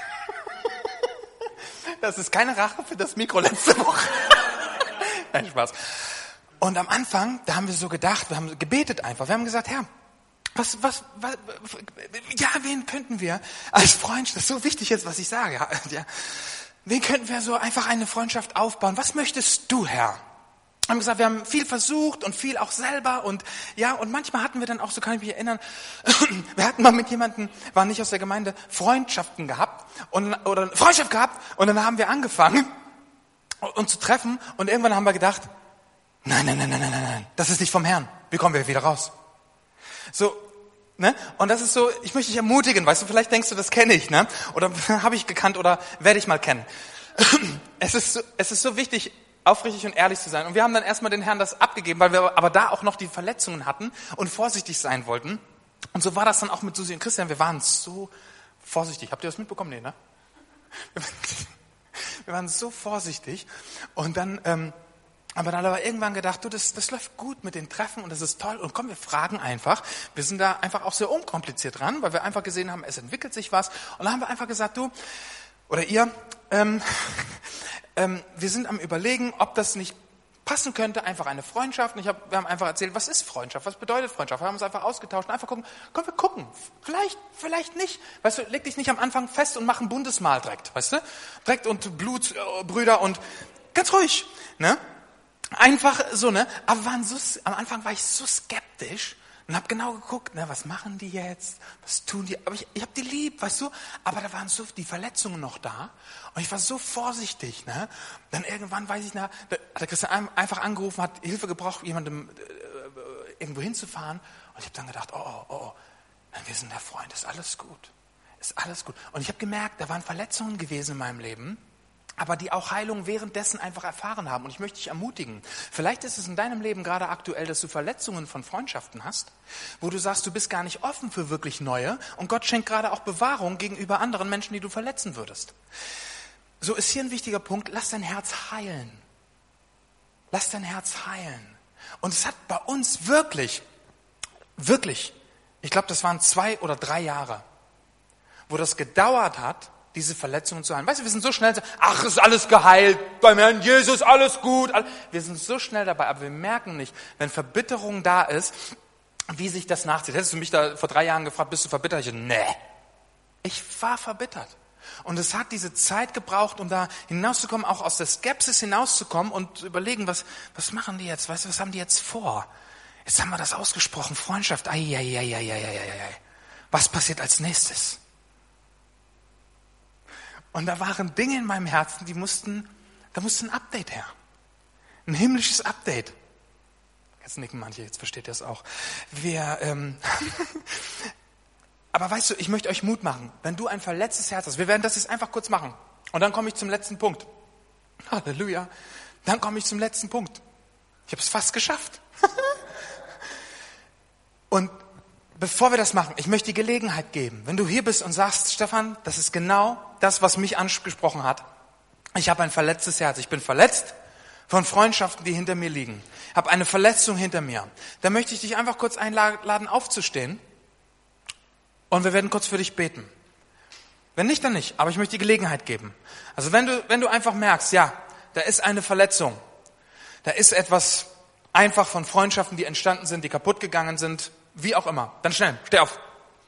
Das ist keine Rache für das Mikro letzte Woche. Nein, Spaß. Und am Anfang, da haben wir so gedacht, wir haben gebetet einfach. Wir haben gesagt, Herr, wen könnten wir als Freundschaft, das ist so wichtig jetzt, was ich sage, wen könnten wir so einfach eine Freundschaft aufbauen? Was möchtest du, Herr? Wir haben gesagt, wir haben viel versucht und viel auch selber und manchmal hatten wir dann auch, so kann ich mich erinnern, wir hatten mal mit jemandem, waren nicht aus der Gemeinde, Freundschaft gehabt und dann haben wir angefangen, uns zu treffen und irgendwann haben wir gedacht, nein, das ist nicht vom Herrn, wie kommen wir wieder raus? So, ne? Und das ist so, ich möchte dich ermutigen, weißt du, vielleicht denkst du, das kenne ich, ne? Oder habe ich gekannt oder werde ich mal kennen. Es ist so wichtig, aufrichtig und ehrlich zu sein. Und wir haben dann erstmal den Herrn das abgegeben, weil wir aber da auch noch die Verletzungen hatten und vorsichtig sein wollten. Und so war das dann auch mit Susi und Christian. Wir waren so vorsichtig. Habt ihr das mitbekommen? Nee, ne? Wir waren so vorsichtig. Und dann haben wir dann aber irgendwann gedacht, das läuft gut mit den Treffen und das ist toll. Und komm, wir fragen einfach. Wir sind da einfach auch sehr unkompliziert dran, weil wir einfach gesehen haben, es entwickelt sich was. Und dann haben wir einfach gesagt, du oder ihr, wir sind am Überlegen, ob das nicht passen könnte, einfach eine Freundschaft. Und wir haben einfach erzählt, was ist Freundschaft, was bedeutet Freundschaft. Wir haben uns einfach ausgetauscht und einfach gucken, komm, wir gucken. Vielleicht nicht. Weißt du, leg dich nicht am Anfang fest und mach ein Bundesmahl direkt, weißt du? Direkt und Blutbrüder und ganz ruhig, ne? Einfach so, ne? Aber am Anfang war ich so skeptisch und habe genau geguckt, ne, was machen die jetzt? Was tun die? Aber ich habe die lieb, weißt du? Aber da waren so die Verletzungen noch da und ich war so vorsichtig, ne? Dann irgendwann, weiß ich, da hat der Christian einfach angerufen, hat Hilfe gebraucht, jemandem irgendwo hinzufahren und ich habe dann gedacht, oh, wir sind der Freund, ist alles gut. Und ich habe gemerkt, da waren Verletzungen gewesen in meinem Leben, aber die auch Heilung währenddessen einfach erfahren haben. Und ich möchte dich ermutigen. Vielleicht ist es in deinem Leben gerade aktuell, dass du Verletzungen von Freundschaften hast, wo du sagst, du bist gar nicht offen für wirklich neue. Und Gott schenkt gerade auch Bewahrung gegenüber anderen Menschen, die du verletzen würdest. So ist hier ein wichtiger Punkt. Lass dein Herz heilen. Und es hat bei uns wirklich, ich glaube, das waren 2 oder 3 Jahre, wo das gedauert hat, diese Verletzungen zu heilen. Weißt du, wir sind so schnell, ist alles geheilt, beim Herrn Jesus, alles gut. Wir sind so schnell dabei, aber wir merken nicht, wenn Verbitterung da ist, wie sich das nachzieht. Hättest du mich da vor 3 Jahren gefragt, bist du verbittert? Ich dachte, nee, ich war verbittert. Und es hat diese Zeit gebraucht, um da hinauszukommen, auch aus der Skepsis hinauszukommen und zu überlegen, was machen die jetzt? Weißt du, was haben die jetzt vor? Jetzt haben wir das ausgesprochen, Freundschaft. Was passiert als nächstes? Und da waren Dinge in meinem Herzen, da musste ein Update her. Ein himmlisches Update. Jetzt nicken manche, jetzt versteht ihr es auch. Aber weißt du, ich möchte euch Mut machen. Wenn du ein verletztes Herz hast, wir werden das jetzt einfach kurz machen. Und dann komme ich zum letzten Punkt. Halleluja. Dann komme ich zum letzten Punkt. Ich habe es fast geschafft. Und bevor wir das machen, ich möchte die Gelegenheit geben, wenn du hier bist und sagst, Stefan, das ist genau das, was mich angesprochen hat. Ich habe ein verletztes Herz. Ich bin verletzt von Freundschaften, die hinter mir liegen. Ich habe eine Verletzung hinter mir. Da möchte ich dich einfach kurz einladen, aufzustehen. Und wir werden kurz für dich beten. Wenn nicht, dann nicht. Aber ich möchte die Gelegenheit geben. Also wenn du einfach merkst, ja, da ist eine Verletzung. Da ist etwas einfach von Freundschaften, die entstanden sind, die kaputt gegangen sind, wie auch immer. Dann schnell, steh auf.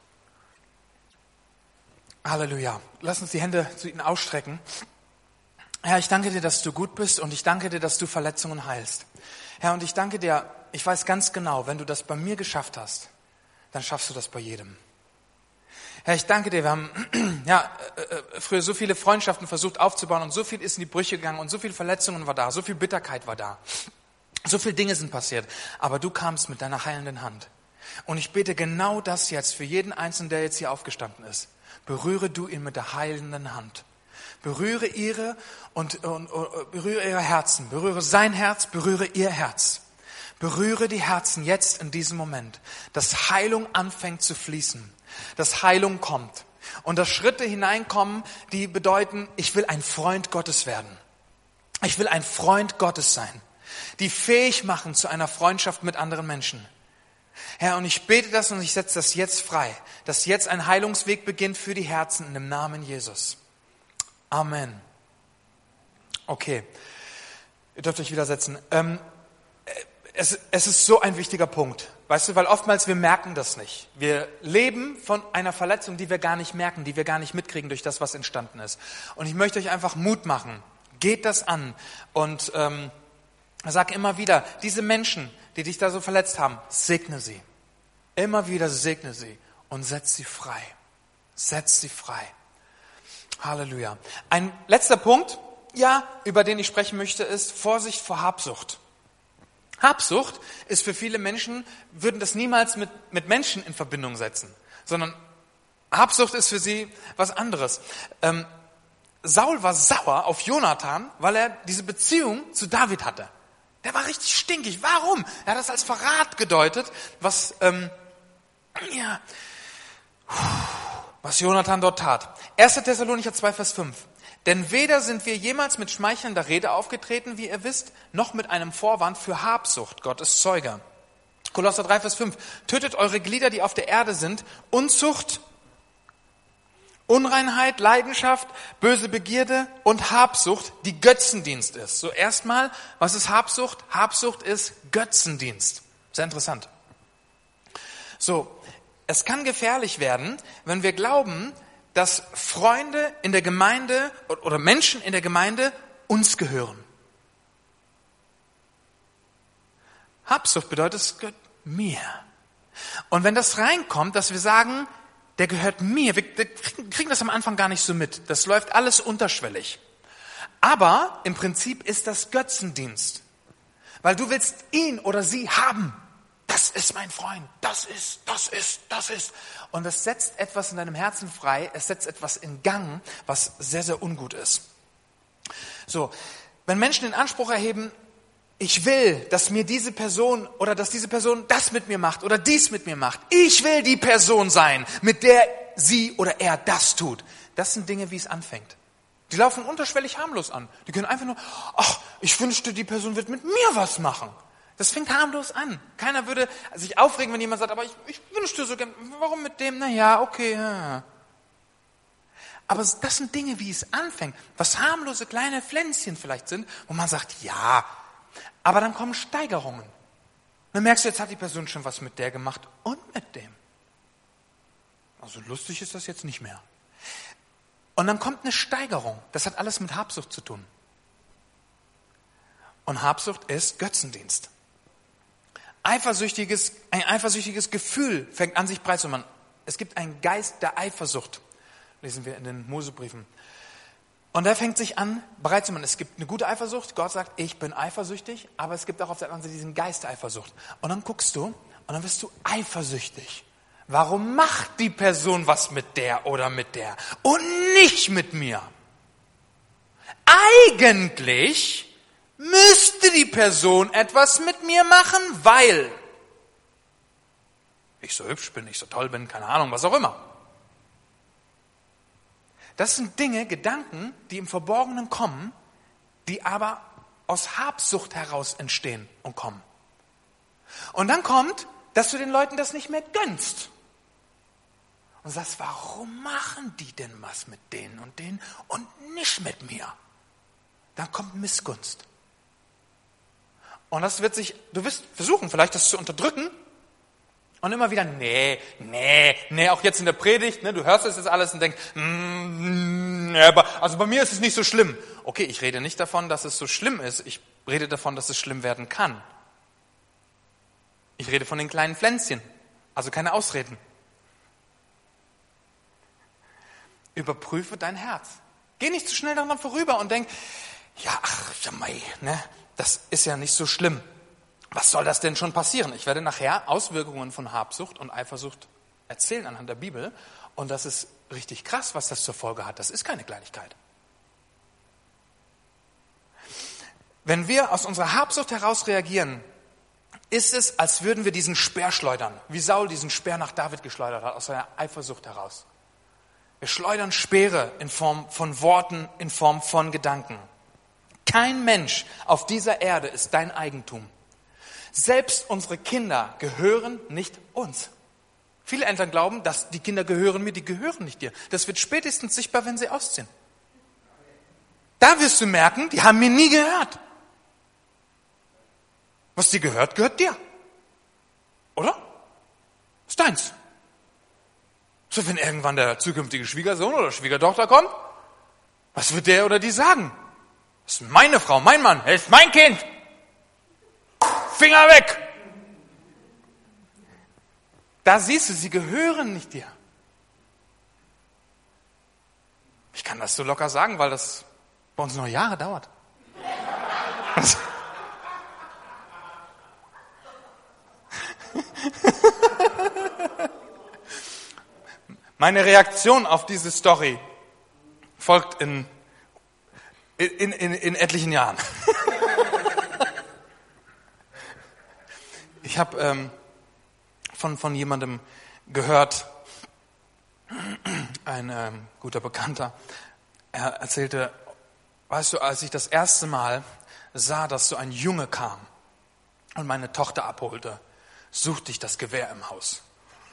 Halleluja. Lass uns die Hände zu ihnen ausstrecken. Herr, ich danke dir, dass du gut bist und ich danke dir, dass du Verletzungen heilst. Herr, und ich danke dir, ich weiß ganz genau, wenn du das bei mir geschafft hast, dann schaffst du das bei jedem. Herr, ich danke dir, wir haben früher so viele Freundschaften versucht aufzubauen und so viel ist in die Brüche gegangen und so viele Verletzungen war da, so viel Bitterkeit war da. So viele Dinge sind passiert, aber du kamst mit deiner heilenden Hand. Und ich bete genau das jetzt für jeden Einzelnen, der jetzt hier aufgestanden ist. Berühre du ihn mit der heilenden Hand. Berühre ihre und berühre ihre Herzen. Berühre sein Herz, berühre ihr Herz. Berühre die Herzen jetzt in diesem Moment, dass Heilung anfängt zu fließen, dass Heilung kommt und dass Schritte hineinkommen, die bedeuten, ich will ein Freund Gottes werden. Ich will ein Freund Gottes sein, die fähig machen zu einer Freundschaft mit anderen Menschen. Herr, und ich bete das und ich setze das jetzt frei, dass jetzt ein Heilungsweg beginnt für die Herzen in dem Namen Jesus. Amen. Okay, ihr dürft euch wieder setzen. Es ist so ein wichtiger Punkt, weißt du, weil oftmals wir merken das nicht. Wir leben von einer Verletzung, die wir gar nicht merken, die wir gar nicht mitkriegen durch das, was entstanden ist. Und ich möchte euch einfach Mut machen. Geht das an und sag immer wieder, diese Menschen, die dich da so verletzt haben, segne sie. Immer wieder segne sie und setz sie frei. Setz sie frei. Halleluja. Ein letzter Punkt, über den ich sprechen möchte, ist Vorsicht vor Habsucht. Habsucht ist für viele Menschen, würden das niemals mit Menschen in Verbindung setzen, sondern Habsucht ist für sie was anderes. Saul war sauer auf Jonathan, weil er diese Beziehung zu David hatte. Der war richtig stinkig. Warum? Er hat das als Verrat gedeutet, was Jonathan dort tat. 1. Thessalonicher 2, Vers 5. Denn weder sind wir jemals mit schmeichelnder Rede aufgetreten, wie ihr wisst, noch mit einem Vorwand für Habsucht. Gott ist Zeuge. Kolosser 3, Vers 5. Tötet eure Glieder, die auf der Erde sind. Unzucht, Unreinheit, Leidenschaft, böse Begierde und Habsucht, die Götzendienst ist. So erstmal, was ist Habsucht? Habsucht ist Götzendienst. Sehr interessant. So, es kann gefährlich werden, wenn wir glauben, dass Freunde in der Gemeinde oder Menschen in der Gemeinde uns gehören. Habsucht bedeutet, es gehört mir. Und wenn das reinkommt, dass wir sagen, der gehört mir, wir kriegen das am Anfang gar nicht so mit. Das läuft alles unterschwellig. Aber im Prinzip ist das Götzendienst. Weil du willst ihn oder sie haben. Das ist mein Freund, das ist. Und es setzt etwas in deinem Herzen frei, es setzt etwas in Gang, was sehr, sehr ungut ist. So, wenn Menschen den Anspruch erheben, ich will, dass mir diese Person oder dass diese Person das mit mir macht oder dies mit mir macht. Ich will die Person sein, mit der sie oder er das tut. Das sind Dinge, wie es anfängt. Die laufen unterschwellig harmlos an. Die können einfach nur, ich wünschte, die Person wird mit mir was machen. Das fängt harmlos an. Keiner würde sich aufregen, wenn jemand sagt, aber ich wünschte so gern, warum mit dem? Naja, okay. Ja. Aber das sind Dinge, wie es anfängt, was harmlose kleine Pflänzchen vielleicht sind, wo man sagt, ja, aber dann kommen Steigerungen. Dann merkst du, jetzt hat die Person schon was mit der gemacht und mit dem. Also lustig ist das jetzt nicht mehr. Und dann kommt eine Steigerung. Das hat alles mit Habsucht zu tun. Und Habsucht ist Götzendienst. Ein eifersüchtiges Gefühl fängt an, sich breit zu machen. Es gibt einen Geist der Eifersucht, lesen wir in den Mosebriefen. Und der fängt sich an, bereit zu machen. Es gibt eine gute Eifersucht. Gott sagt, ich bin eifersüchtig. Aber es gibt auch auf der anderen Seite diesen Geist der Eifersucht. Und dann guckst du und dann wirst du eifersüchtig. Warum macht die Person was mit der oder mit der und nicht mit mir? Eigentlich müsste die Person etwas mit mir machen, weil ich so hübsch bin, ich so toll bin, keine Ahnung, was auch immer. Das sind Dinge, Gedanken, die im Verborgenen kommen, die aber aus Habsucht heraus entstehen und kommen. Und dann kommt, dass du den Leuten das nicht mehr gönnst. Und sagst, warum machen die denn was mit denen und nicht mit mir? Dann kommt Missgunst. Und das du wirst versuchen, vielleicht das zu unterdrücken. Und immer wieder, nee, auch jetzt in der Predigt, ne, du hörst das jetzt alles und denkst, also bei mir ist es nicht so schlimm. Okay, ich rede nicht davon, dass es so schlimm ist, ich rede davon, dass es schlimm werden kann. Ich rede von den kleinen Pflänzchen, also keine Ausreden. Überprüfe dein Herz. Geh nicht zu schnell daran vorüber und denk, das ist ja nicht so schlimm. Was soll das denn schon passieren? Ich werde nachher Auswirkungen von Habsucht und Eifersucht erzählen anhand der Bibel. Und das ist richtig krass, was das zur Folge hat. Das ist keine Kleinigkeit. Wenn wir aus unserer Habsucht heraus reagieren, ist es, als würden wir diesen Speer schleudern, wie Saul diesen Speer nach David geschleudert hat, aus seiner Eifersucht heraus. Wir schleudern Speere in Form von Worten, in Form von Gedanken. Kein Mensch auf dieser Erde ist dein Eigentum. Selbst unsere Kinder gehören nicht uns. Viele Eltern glauben, dass die Kinder gehören mir, die gehören nicht dir. Das wird spätestens sichtbar, wenn sie ausziehen. Da wirst du merken, die haben mir nie gehört. Was dir gehört, gehört dir. Oder? Ist deins. So, wenn irgendwann der zukünftige Schwiegersohn oder Schwiegertochter kommt, was wird der oder die sagen? Das ist meine Frau, mein Mann, er ist mein Kind. Finger weg! Da siehst du, sie gehören nicht dir. Ich kann das so locker sagen, weil das bei uns noch Jahre dauert. Meine Reaktion auf diese Story folgt in etlichen Jahren. Ich habe von jemandem gehört, ein guter Bekannter, er erzählte, weißt du, als ich das erste Mal sah, dass so ein Junge kam und meine Tochter abholte, suchte ich das Gewehr im Haus.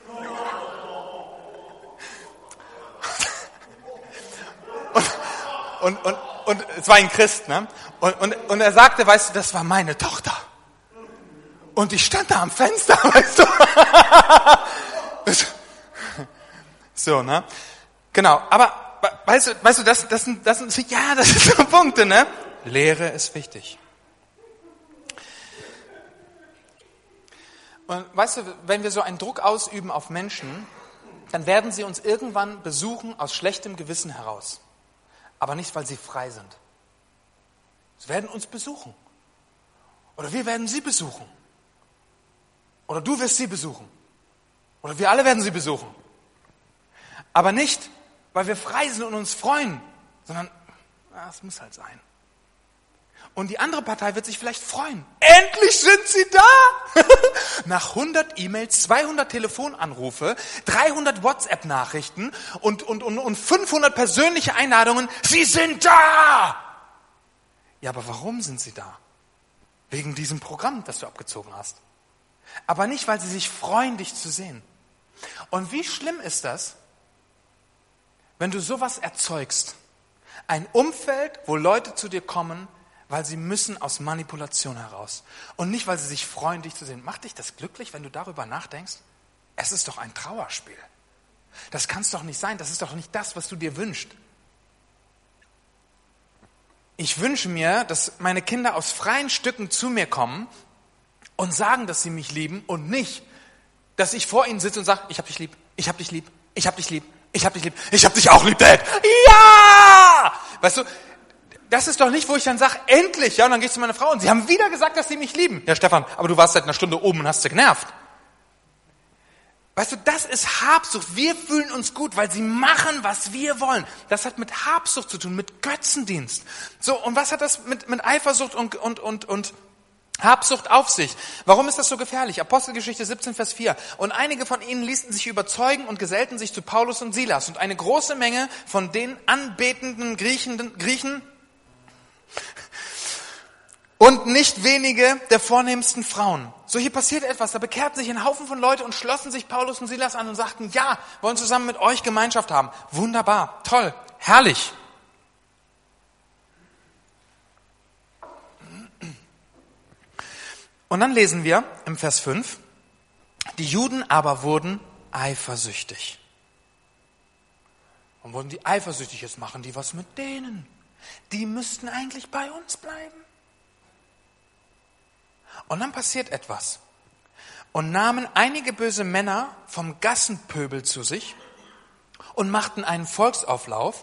Und es war ein Christ, ne? Und er sagte, weißt du, das war meine Tochter. Und ich stand da am Fenster, weißt du. So, ne? Genau, aber weißt du, das sind so Punkte, ne? Lehre ist wichtig. Und weißt du, wenn wir so einen Druck ausüben auf Menschen, dann werden sie uns irgendwann besuchen aus schlechtem Gewissen heraus. Aber nicht, weil sie frei sind. Sie werden uns besuchen. Oder wir werden sie besuchen. Oder du wirst sie besuchen. Oder wir alle werden sie besuchen. Aber nicht, weil wir frei sind und uns freuen, sondern es muss halt sein. Und die andere Partei wird sich vielleicht freuen. Endlich sind sie da! Nach 100 E-Mails, 200 Telefonanrufe, 300 WhatsApp-Nachrichten und 500 persönliche Einladungen. Sie sind da! Ja, aber warum sind sie da? Wegen diesem Programm, das du abgezogen hast. Aber nicht, weil sie sich freuen, dich zu sehen. Und wie schlimm ist das, wenn du sowas erzeugst? Ein Umfeld, wo Leute zu dir kommen, weil sie müssen aus Manipulation heraus. Und nicht, weil sie sich freuen, dich zu sehen. Macht dich das glücklich, wenn du darüber nachdenkst? Es ist doch ein Trauerspiel. Das kann es doch nicht sein. Das ist doch nicht das, was du dir wünschst. Ich wünsche mir, dass meine Kinder aus freien Stücken zu mir kommen und sagen, dass sie mich lieben und nicht, dass ich vor ihnen sitze und sage, ich hab dich lieb, ich hab dich lieb, ich hab dich lieb, ich hab dich lieb, ich hab dich auch lieb, Dad. Ja! Weißt du, das ist doch nicht, wo ich dann sage, endlich, ja, und dann gehe ich zu meiner Frau und sie haben wieder gesagt, dass sie mich lieben. Ja, Stefan, aber du warst seit einer Stunde oben und hast sie genervt. Weißt du, das ist Habsucht. Wir fühlen uns gut, weil sie machen, was wir wollen. Das hat mit Habsucht zu tun, mit Götzendienst. So, und was hat das mit Eifersucht und Habsucht auf sich? Warum ist das so gefährlich? Apostelgeschichte 17, Vers 4. Und einige von ihnen ließen sich überzeugen und gesellten sich zu Paulus und Silas. Und eine große Menge von den anbetenden Griechen und nicht wenige der vornehmsten Frauen. So, hier passiert etwas, da bekehrten sich ein Haufen von Leuten und schlossen sich Paulus und Silas an und sagten, ja, wollen zusammen mit euch Gemeinschaft haben. Wunderbar, toll, herrlich. Und dann lesen wir im Vers 5, die Juden aber wurden eifersüchtig. Und wurden die eifersüchtig, jetzt machen die was mit denen. Die müssten eigentlich bei uns bleiben. Und dann passiert etwas. Und nahmen einige böse Männer vom Gassenpöbel zu sich und machten einen Volksauflauf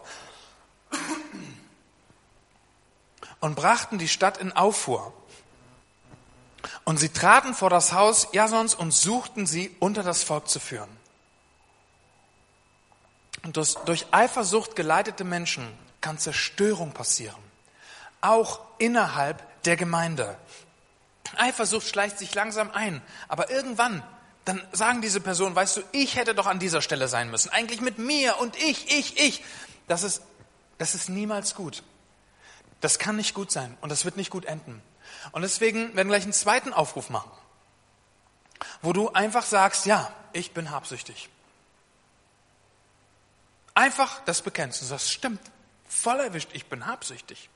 und brachten die Stadt in Aufruhr. Und sie traten vor das Haus Jasons und suchten sie unter das Volk zu führen. Und durch Eifersucht geleitete Menschen kann Zerstörung passieren. Auch innerhalb der Gemeinde. Eifersucht schleicht sich langsam ein, aber irgendwann, dann sagen diese Personen, weißt du, ich hätte doch an dieser Stelle sein müssen, eigentlich mit mir und ich. Das ist niemals gut. Das kann nicht gut sein und das wird nicht gut enden. Und deswegen werden wir gleich einen zweiten Aufruf machen, wo du einfach sagst, ja, ich bin habsüchtig. Einfach das bekennst und sagst, stimmt, voll erwischt, ich bin habsüchtig.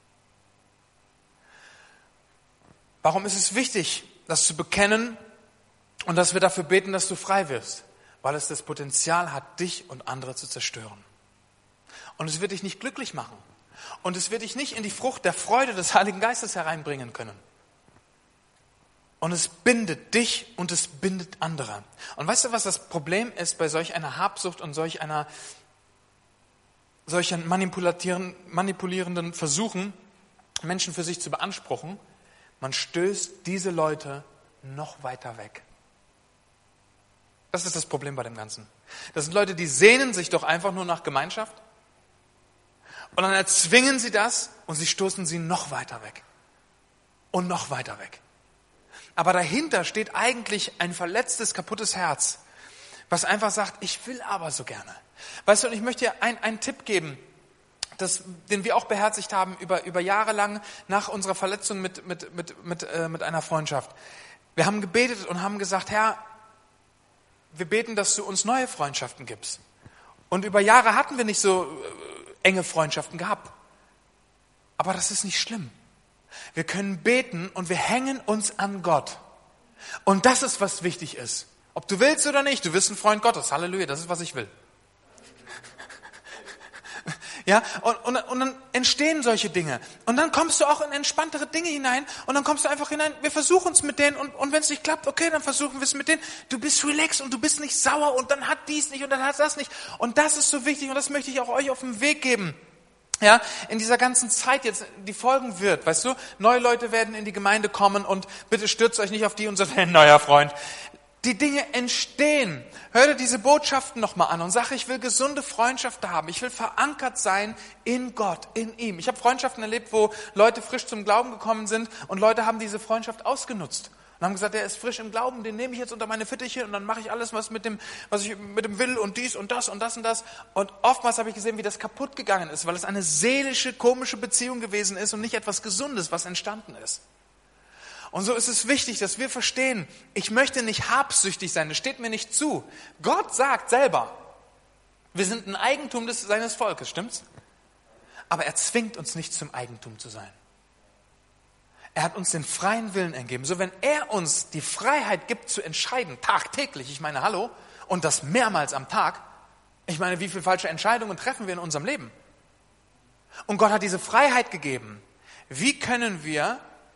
Warum ist es wichtig, das zu bekennen und dass wir dafür beten, dass du frei wirst? Weil es das Potenzial hat, dich und andere zu zerstören. Und es wird dich nicht glücklich machen. Und es wird dich nicht in die Frucht der Freude des Heiligen Geistes hereinbringen können. Und es bindet dich und es bindet andere. Und weißt du, was das Problem ist bei solch einer Habsucht und solchen manipulierenden Versuchen, Menschen für sich zu beanspruchen? Man stößt diese Leute noch weiter weg. Das ist das Problem bei dem Ganzen. Das sind Leute, die sehnen sich doch einfach nur nach Gemeinschaft. Und dann erzwingen sie das und sie stoßen sie noch weiter weg. Und noch weiter weg. Aber dahinter steht eigentlich ein verletztes, kaputtes Herz, was einfach sagt, ich will aber so gerne. Weißt du, und ich möchte dir einen Tipp geben, den wir auch beherzigt haben über Jahre lang nach unserer Verletzung mit einer Freundschaft. Wir haben gebetet und haben gesagt, Herr, wir beten, dass du uns neue Freundschaften gibst. Und über Jahre hatten wir nicht so enge Freundschaften gehabt. Aber das ist nicht schlimm. Wir können beten und wir hängen uns an Gott. Und das ist, was wichtig ist. Ob du willst oder nicht, du bist ein Freund Gottes. Halleluja, das ist, was ich will. Ja, und dann entstehen solche Dinge. Und dann kommst du auch in entspanntere Dinge hinein. Und dann kommst du einfach hinein, wir versuchen es mit denen. Und wenn es nicht klappt, okay, dann versuchen wir es mit denen. Du bist relaxed und du bist nicht sauer und dann hat dies nicht und dann hat das nicht. Und das ist so wichtig und das möchte ich auch euch auf den Weg geben. Ja, in dieser ganzen Zeit jetzt, die folgen wird, weißt du, neue Leute werden in die Gemeinde kommen und bitte stürzt euch nicht auf die und sagt, ein neuer Freund. Die Dinge entstehen. Hör dir diese Botschaften nochmal an und sag, ich will gesunde Freundschaften haben. Ich will verankert sein in Gott, in ihm. Ich habe Freundschaften erlebt, wo Leute frisch zum Glauben gekommen sind und Leute haben diese Freundschaft ausgenutzt. Und haben gesagt, der ist frisch im Glauben, den nehme ich jetzt unter meine Fittiche und dann mache ich alles, was ich mit dem will und dies und das und das und das. Und oftmals habe ich gesehen, wie das kaputt gegangen ist, weil es eine seelische, komische Beziehung gewesen ist und nicht etwas Gesundes, was entstanden ist. Und so ist es wichtig, dass wir verstehen, ich möchte nicht habsüchtig sein, das steht mir nicht zu. Gott sagt selber, wir sind ein Eigentum seines Volkes, stimmt's? Aber er zwingt uns nicht zum Eigentum zu sein. Er hat uns den freien Willen gegeben. So, wenn er uns die Freiheit gibt zu entscheiden, tagtäglich, ich meine, hallo, und das mehrmals am Tag, ich meine, wie viele falsche Entscheidungen treffen wir in unserem Leben? Und Gott hat diese Freiheit gegeben. Wie können wir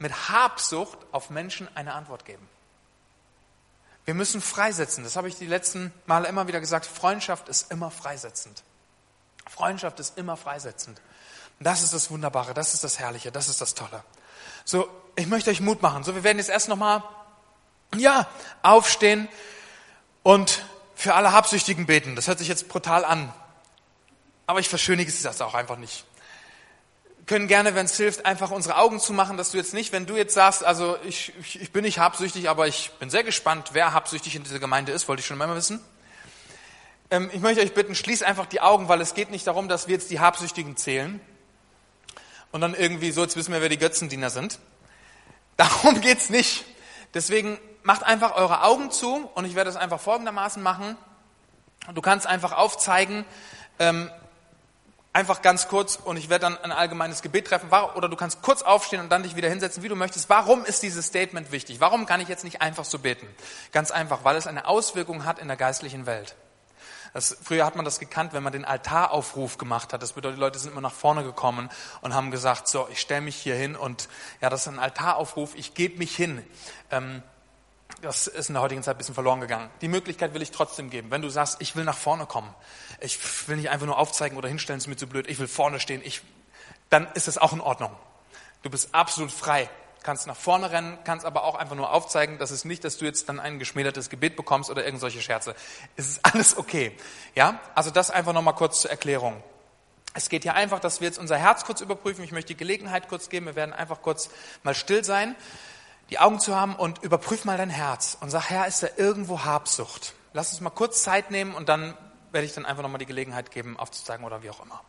mit Habsucht auf Menschen eine Antwort geben. Wir müssen freisetzen. Das habe ich die letzten Male immer wieder gesagt. Freundschaft ist immer freisetzend. Freundschaft ist immer freisetzend. Und das ist das Wunderbare, das ist das Herrliche, das ist das Tolle. So, ich möchte euch Mut machen. So, wir werden jetzt erst nochmal, aufstehen und für alle Habsüchtigen beten. Das hört sich jetzt brutal an. Aber ich verschönige das auch einfach nicht. Wir können gerne, wenn es hilft, einfach unsere Augen zumachen, dass du jetzt nicht, wenn du jetzt sagst, also ich bin nicht habsüchtig, aber ich bin sehr gespannt, wer habsüchtig in dieser Gemeinde ist, wollte ich schon immer wissen. Ich möchte euch bitten, schließ einfach die Augen, weil es geht nicht darum, dass wir jetzt die Habsüchtigen zählen und dann irgendwie so, jetzt wissen wir, wer die Götzendiener sind. Darum geht's nicht. Deswegen macht einfach eure Augen zu und ich werde es einfach folgendermaßen machen. Du kannst einfach aufzeigen, einfach ganz kurz und ich werde dann ein allgemeines Gebet treffen oder du kannst kurz aufstehen und dann dich wieder hinsetzen, wie du möchtest. Warum ist dieses Statement wichtig? Warum kann ich jetzt nicht einfach so beten? Ganz einfach, weil es eine Auswirkung hat in der geistlichen Welt. Früher hat man das gekannt, wenn man den Altaraufruf gemacht hat. Das bedeutet, die Leute sind immer nach vorne gekommen und haben gesagt, so, ich stelle mich hier hin und ja, das ist ein Altaraufruf, ich gebe mich hin. Das ist in der heutigen Zeit ein bisschen verloren gegangen. Die Möglichkeit will ich trotzdem geben. Wenn du sagst, ich will nach vorne kommen, ich will nicht einfach nur aufzeigen oder hinstellen, ist mir zu blöd, ich will vorne stehen, dann ist es auch in Ordnung. Du bist absolut frei. Kannst nach vorne rennen, kannst aber auch einfach nur aufzeigen, das ist nicht, dass du jetzt dann ein geschmälertes Gebet bekommst oder irgendwelche Scherze. Es ist alles okay. Ja, also das einfach nochmal kurz zur Erklärung. Es geht hier einfach, dass wir jetzt unser Herz kurz überprüfen. Ich möchte die Gelegenheit kurz geben. Wir werden einfach kurz mal still sein, die Augen zu haben und überprüf mal dein Herz und sag, Herr, ist da irgendwo Habsucht? Lass uns mal kurz Zeit nehmen und dann werde ich dann einfach nochmal die Gelegenheit geben, aufzuzeigen oder wie auch immer.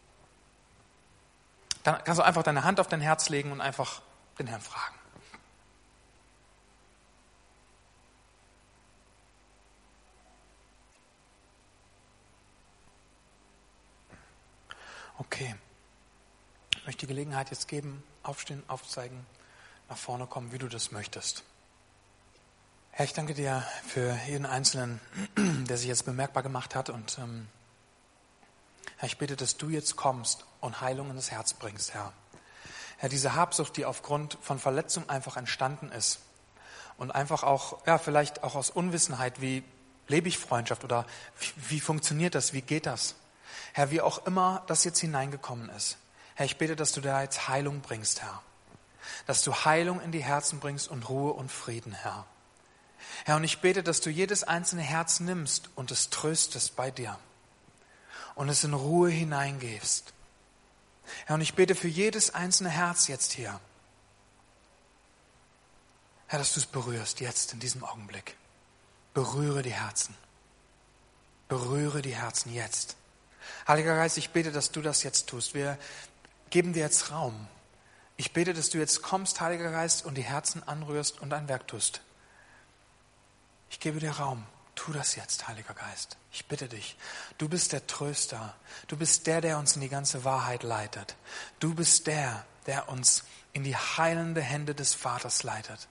Dann kannst du einfach deine Hand auf dein Herz legen und einfach den Herrn fragen. Okay. Ich möchte die Gelegenheit jetzt geben, aufstehen, aufzeigen, nach vorne kommen, wie du das möchtest. Herr, ich danke dir für jeden Einzelnen, der sich jetzt bemerkbar gemacht hat und Herr, ich bitte, dass du jetzt kommst und Heilung in das Herz bringst, Herr. Herr, diese Habsucht, die aufgrund von Verletzung einfach entstanden ist und einfach auch, ja, vielleicht auch aus Unwissenheit, wie lebe ich Freundschaft oder wie funktioniert das, wie geht das? Herr, wie auch immer das jetzt hineingekommen ist. Herr, ich bete, dass du da jetzt Heilung bringst, Herr. Dass du Heilung in die Herzen bringst und Ruhe und Frieden, Herr. Herr, und ich bete, dass du jedes einzelne Herz nimmst und es tröstest bei dir und es in Ruhe hineingehst. Herr, und ich bete für jedes einzelne Herz jetzt hier. Herr, dass du es berührst, jetzt in diesem Augenblick. Berühre die Herzen. Berühre die Herzen jetzt. Heiliger Geist, ich bete, dass du das jetzt tust. Wir geben dir jetzt Raum. Ich bete, dass du jetzt kommst, Heiliger Geist, und die Herzen anrührst und ein Werk tust. Ich gebe dir Raum. Tu das jetzt, Heiliger Geist. Ich bitte dich. Du bist der Tröster. Du bist der uns in die ganze Wahrheit leitet. Du bist der uns in die heilende Hände des Vaters leitet.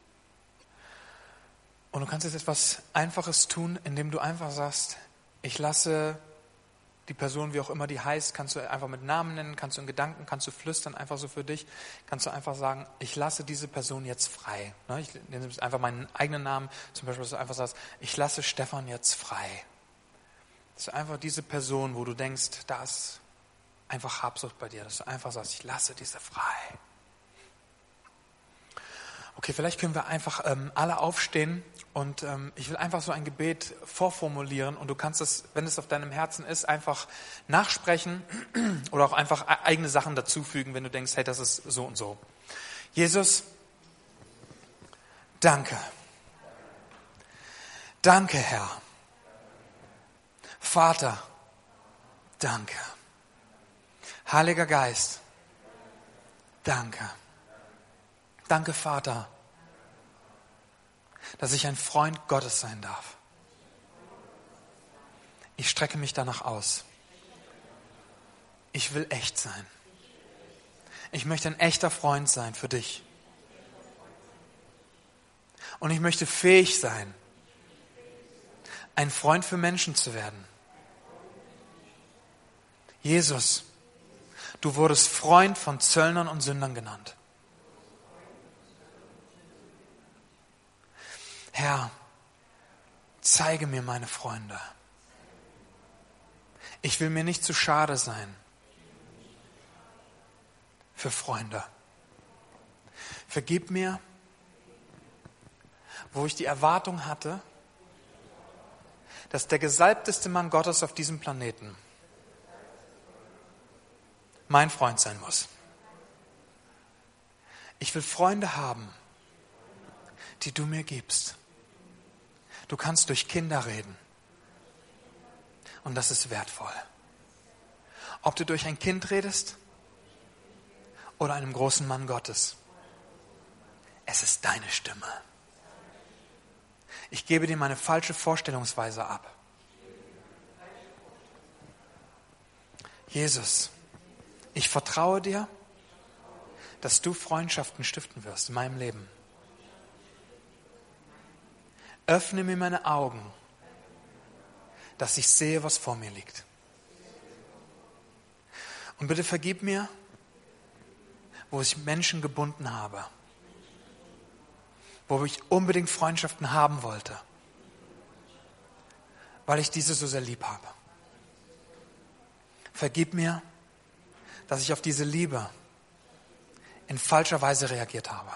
Und du kannst jetzt etwas Einfaches tun, indem du einfach sagst, ich lasse die Person, wie auch immer die heißt, kannst du einfach mit Namen nennen, kannst du in Gedanken, kannst du flüstern, einfach so für dich, kannst du einfach sagen, ich lasse diese Person jetzt frei. Ich nenne einfach meinen eigenen Namen, zum Beispiel, dass du einfach sagst, ich lasse Stefan jetzt frei. Das ist einfach diese Person, wo du denkst, da ist einfach Habsucht bei dir, dass du einfach sagst, ich lasse diese frei. Okay, vielleicht können wir einfach alle aufstehen und ich will einfach so ein Gebet vorformulieren und du kannst es, wenn es auf deinem Herzen ist, einfach nachsprechen oder auch einfach eigene Sachen dazufügen, wenn du denkst, hey, das ist so und so. Jesus, danke. Danke, Herr. Vater, danke. Heiliger Geist, danke. Danke, Vater, dass ich ein Freund Gottes sein darf. Ich strecke mich danach aus. Ich will echt sein. Ich möchte ein echter Freund sein für dich. Und ich möchte fähig sein, ein Freund für Menschen zu werden. Jesus, du wurdest Freund von Zöllnern und Sündern genannt. Herr, zeige mir meine Freunde. Ich will mir nicht zu schade sein für Freunde. Vergib mir, wo ich die Erwartung hatte, dass der gesalbteste Mann Gottes auf diesem Planeten mein Freund sein muss. Ich will Freunde haben, die du mir gibst. Du kannst durch Kinder reden. Und das ist wertvoll. Ob du durch ein Kind redest oder einem großen Mann Gottes. Es ist deine Stimme. Ich gebe dir meine falsche Vorstellungsweise ab. Jesus, ich vertraue dir, dass du Freundschaften stiften wirst in meinem Leben. Öffne mir meine Augen, dass ich sehe, was vor mir liegt. Und bitte vergib mir, wo ich Menschen gebunden habe, wo ich unbedingt Freundschaften haben wollte, weil ich diese so sehr lieb habe. Vergib mir, dass ich auf diese Liebe in falscher Weise reagiert habe.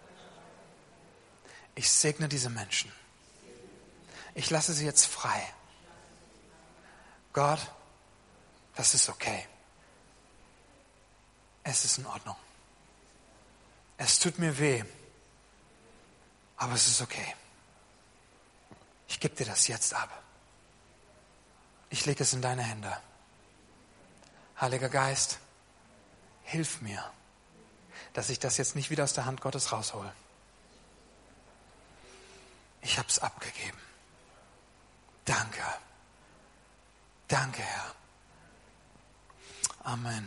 Ich segne diese Menschen. Ich lasse sie jetzt frei. Gott, das ist okay. Es ist in Ordnung. Es tut mir weh, aber es ist okay. Ich gebe dir das jetzt ab. Ich lege es in deine Hände. Heiliger Geist, hilf mir, dass ich das jetzt nicht wieder aus der Hand Gottes raushole. Ich habe es abgegeben. Danke. Danke, Herr. Amen.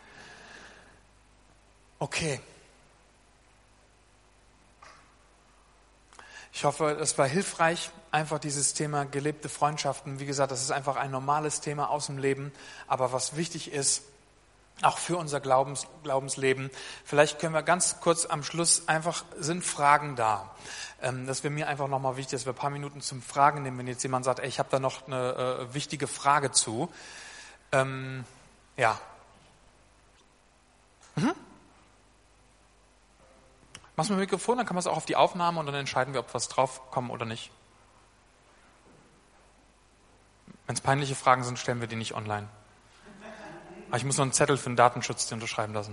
Okay. Ich hoffe, das war hilfreich, einfach dieses Thema gelebte Freundschaften. Wie gesagt, das ist einfach ein normales Thema aus dem Leben, aber was wichtig ist, auch für unser Glaubensleben. Vielleicht können wir ganz kurz am Schluss einfach, sind Fragen da. Das wäre mir einfach nochmal wichtig, dass wir ein paar Minuten zum Fragen nehmen, wenn jetzt jemand sagt, ey, ich habe da noch eine wichtige Frage zu. Ja. Machst du mit dem Mikrofon, dann kann man es auch auf die Aufnahme und dann entscheiden wir, ob was draufkommen oder nicht. Wenn es peinliche Fragen sind, stellen wir die nicht online. Aber ich muss noch einen Zettel für den Datenschutz unterschreiben lassen.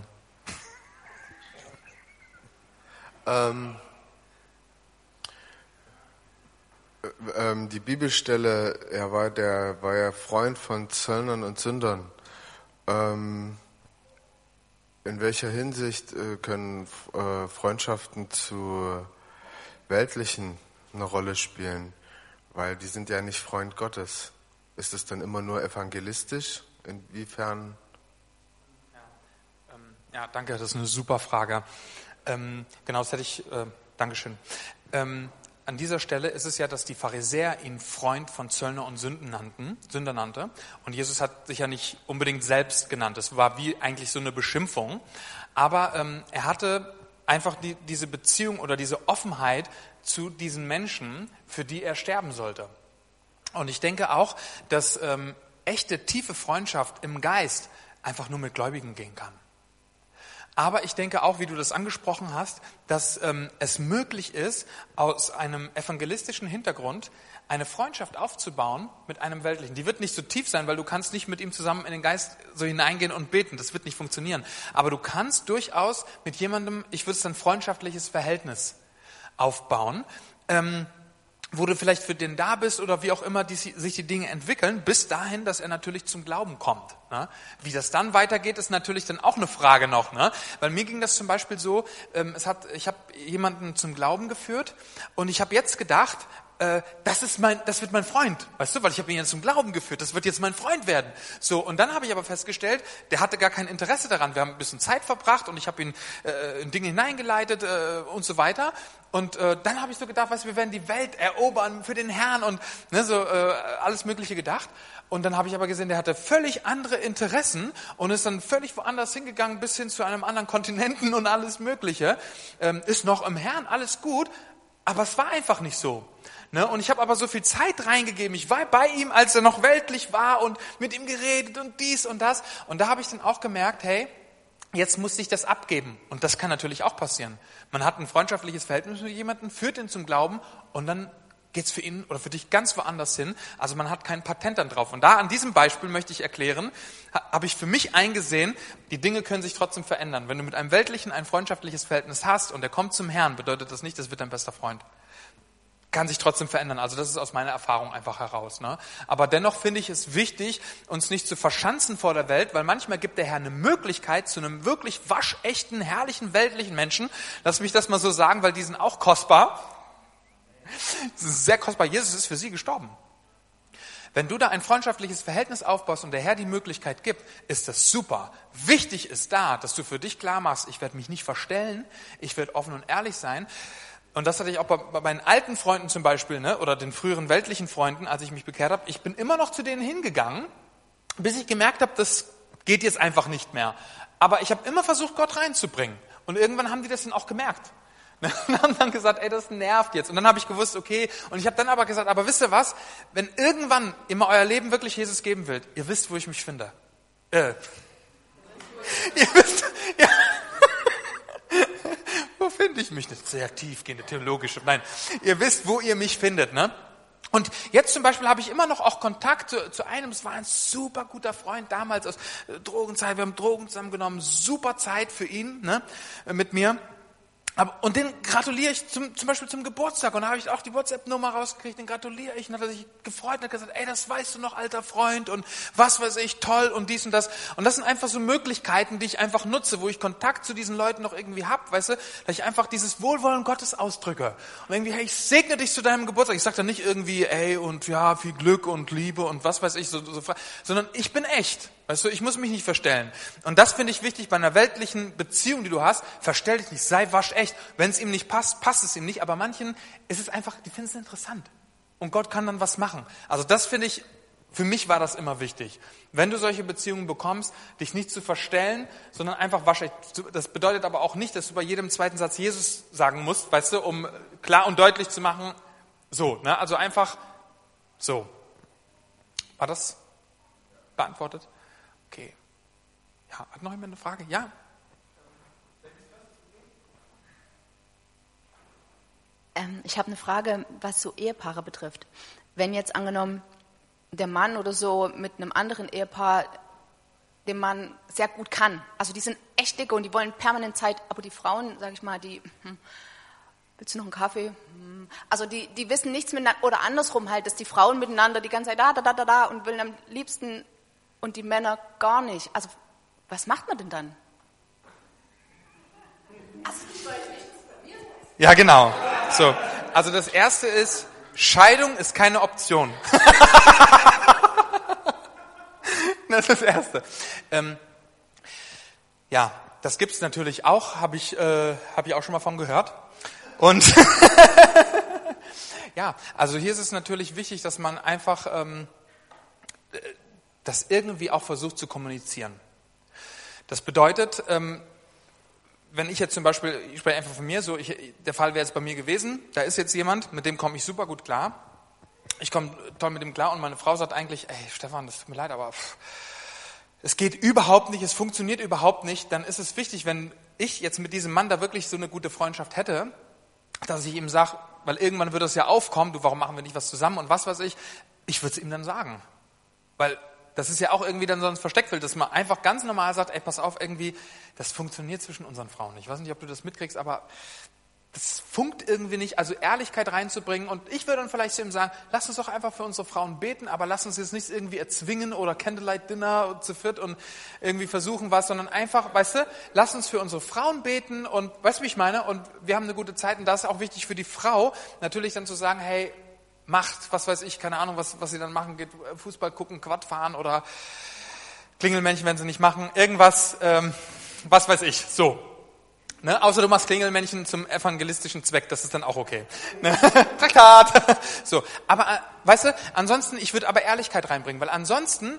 Die Bibelstelle, er war ja Freund von Zöllnern und Sündern. In welcher Hinsicht können Freundschaften zu Weltlichen eine Rolle spielen? Weil die sind ja nicht Freund Gottes. Ist es dann immer nur evangelistisch? Inwiefern? Ja, danke, das ist eine super Frage. Genau, das hätte ich, Dankeschön. An dieser Stelle ist es ja, dass die Pharisäer ihn Freund von Zöllner und Sünder nannte. Und Jesus hat sich ja nicht unbedingt selbst genannt. Es war wie eigentlich so eine Beschimpfung. Aber er hatte einfach diese Beziehung oder diese Offenheit zu diesen Menschen, für die er sterben sollte. Und ich denke auch, dass echte, tiefe Freundschaft im Geist einfach nur mit Gläubigen gehen kann. Aber ich denke auch, wie du das angesprochen hast, dass es möglich ist, aus einem evangelistischen Hintergrund eine Freundschaft aufzubauen mit einem Weltlichen. Die wird nicht so tief sein, weil du kannst nicht mit ihm zusammen in den Geist so hineingehen und beten. Das wird nicht funktionieren. Aber du kannst durchaus mit jemandem, ich würde es ein freundschaftliches Verhältnis aufbauen, wo du vielleicht für den da bist oder wie auch immer sich die Dinge entwickeln, bis dahin, dass er natürlich zum Glauben kommt. Ne? Wie das dann weitergeht, ist natürlich dann auch eine Frage noch. Ne? Weil mir ging das zum Beispiel so, ich habe jemanden zum Glauben geführt und ich habe jetzt gedacht, das wird mein Freund, weißt du, weil ich habe ihn jetzt zum Glauben geführt, das wird jetzt mein Freund werden. So, und dann habe ich aber festgestellt, der hatte gar kein Interesse daran. Wir haben ein bisschen Zeit verbracht und ich habe ihn in Dinge hineingeleitet und so weiter. Und dann habe ich so gedacht, weißt du, wir werden die Welt erobern für den Herrn und alles Mögliche gedacht. Und dann habe ich aber gesehen, der hatte völlig andere Interessen und ist dann völlig woanders hingegangen, bis hin zu einem anderen Kontinenten und alles Mögliche. Ist noch im Herrn, alles gut, aber es war einfach nicht so. Ne? Und ich habe aber so viel Zeit reingegeben. Ich war bei ihm, als er noch weltlich war und mit ihm geredet und dies und das. Und da habe ich dann auch gemerkt, hey, jetzt muss ich das abgeben. Und das kann natürlich auch passieren. Man hat ein freundschaftliches Verhältnis mit jemandem, führt ihn zum Glauben und dann geht's für ihn oder für dich ganz woanders hin. Also man hat kein Patent dann drauf. Und da an diesem Beispiel möchte ich erklären, habe ich für mich eingesehen, die Dinge können sich trotzdem verändern. Wenn du mit einem Weltlichen ein freundschaftliches Verhältnis hast und er kommt zum Herrn, bedeutet das nicht, das wird dein bester Freund. Kann sich trotzdem verändern. Also das ist aus meiner Erfahrung einfach heraus. Ne? Aber dennoch finde ich es wichtig, uns nicht zu verschanzen vor der Welt, weil manchmal gibt der Herr eine Möglichkeit zu einem wirklich waschechten, herrlichen, weltlichen Menschen. Lass mich das mal so sagen, weil die sind auch kostbar. Das ist sehr kostbar. Jesus ist für sie gestorben. Wenn du da ein freundschaftliches Verhältnis aufbaust und der Herr die Möglichkeit gibt, ist das super. Wichtig ist da, dass du für dich klar machst, ich werde mich nicht verstellen, ich werde offen und ehrlich sein. Und das hatte ich auch bei meinen alten Freunden zum Beispiel, ne, oder den früheren weltlichen Freunden, als ich mich bekehrt habe. Ich bin immer noch zu denen hingegangen, bis ich gemerkt habe, das geht jetzt einfach nicht mehr. Aber ich habe immer versucht, Gott reinzubringen. Und irgendwann haben die das dann auch gemerkt. Und haben dann gesagt, ey, das nervt jetzt. Und dann habe ich gewusst, okay. Und ich habe dann aber gesagt, aber wisst ihr was? Wenn irgendwann immer euer Leben wirklich Jesus geben will, ihr wisst, wo ich mich finde. Ihr wisst, ja. Wo finde ich mich? Nicht sehr tiefgehende theologische. Nein, ihr wisst, wo ihr mich findet, ne? Und jetzt zum Beispiel habe ich immer noch auch Kontakt zu einem, es war ein super guter Freund damals aus Drogenzeit, wir haben Drogen zusammengenommen, super Zeit für ihn, ne, mit mir. Und den gratuliere ich zum Beispiel zum Geburtstag. Und da habe ich auch die WhatsApp-Nummer rausgekriegt, den gratuliere ich. Und dann hat er sich gefreut und hat gesagt, ey, das weißt du noch, alter Freund. Und was weiß ich, toll und dies und das. Und das sind einfach so Möglichkeiten, die ich einfach nutze, wo ich Kontakt zu diesen Leuten noch irgendwie habe, weißt du, dass ich einfach dieses Wohlwollen Gottes ausdrücke. Und irgendwie, hey, ich segne dich zu deinem Geburtstag. Ich sage dann nicht irgendwie, ey, und ja, viel Glück und Liebe und was weiß ich, sondern ich bin echt. Weißt du, ich muss mich nicht verstellen. Und das finde ich wichtig bei einer weltlichen Beziehung, die du hast. Verstell dich nicht, sei waschecht. Wenn es ihm nicht passt, passt es ihm nicht. Aber manchen ist es einfach, die finden es interessant. Und Gott kann dann was machen. Also das finde ich, für mich war das immer wichtig. Wenn du solche Beziehungen bekommst, dich nicht zu verstellen, sondern einfach waschecht. Das bedeutet aber auch nicht, dass du bei jedem zweiten Satz Jesus sagen musst, weißt du, um klar und deutlich zu machen, so, ne? Also einfach so. War das beantwortet? Okay. Ja, hat noch jemand eine Frage? Ja? Ich habe eine Frage, was so Ehepaare betrifft. Wenn jetzt angenommen der Mann oder so mit einem anderen Ehepaar den Mann sehr gut kann, also die sind echt dicke und die wollen permanent Zeit, aber die Frauen, sage ich mal, die, willst du noch einen Kaffee? Also die wissen nichts miteinander, oder andersrum halt, dass die Frauen miteinander die ganze Zeit da und wollen am liebsten und die Männer gar nicht. Also, was macht man denn dann? Ja, genau. So, also das Erste ist, Scheidung ist keine Option. Das ist das Erste. Ja, das gibt's natürlich auch, habe ich auch schon mal von gehört. Und ja, also hier ist es natürlich wichtig, dass man einfach das irgendwie auch versucht zu kommunizieren. Das bedeutet, wenn ich jetzt zum Beispiel, ich spreche einfach von mir, so der Fall wäre jetzt bei mir gewesen, da ist jetzt jemand, mit dem komme ich super gut klar. Ich komme toll mit dem klar und meine Frau sagt eigentlich, ey Stefan, das tut mir leid, aber es geht überhaupt nicht, es funktioniert überhaupt nicht. Dann ist es wichtig, wenn ich jetzt mit diesem Mann da wirklich so eine gute Freundschaft hätte, dass ich ihm sage, weil irgendwann wird es ja aufkommen, du, warum machen wir nicht was zusammen und was weiß ich würde es ihm dann sagen. Weil das ist ja auch irgendwie dann so ein Versteckfeld, dass man einfach ganz normal sagt, ey, pass auf, irgendwie, das funktioniert zwischen unseren Frauen. Ich weiß nicht, ob du das mitkriegst, aber das funkt irgendwie nicht, also Ehrlichkeit reinzubringen. Und ich würde dann vielleicht zu ihm sagen, lass uns doch einfach für unsere Frauen beten, aber lass uns jetzt nicht irgendwie erzwingen oder Candlelight Dinner zu viert und irgendwie versuchen was, sondern einfach, weißt du, lass uns für unsere Frauen beten und, weißt du, wie ich meine? Und wir haben eine gute Zeit und das ist auch wichtig für die Frau, natürlich dann zu sagen, hey, macht, was weiß ich, keine Ahnung, was sie dann machen, geht Fußball gucken, Quad fahren oder Klingelmännchen, wenn sie nicht machen, irgendwas, was weiß ich, so. Ne? Außer du machst Klingelmännchen zum evangelistischen Zweck, das ist dann auch okay. Ne? Traktat! So, aber weißt du, ansonsten, ich würde aber Ehrlichkeit reinbringen, weil ansonsten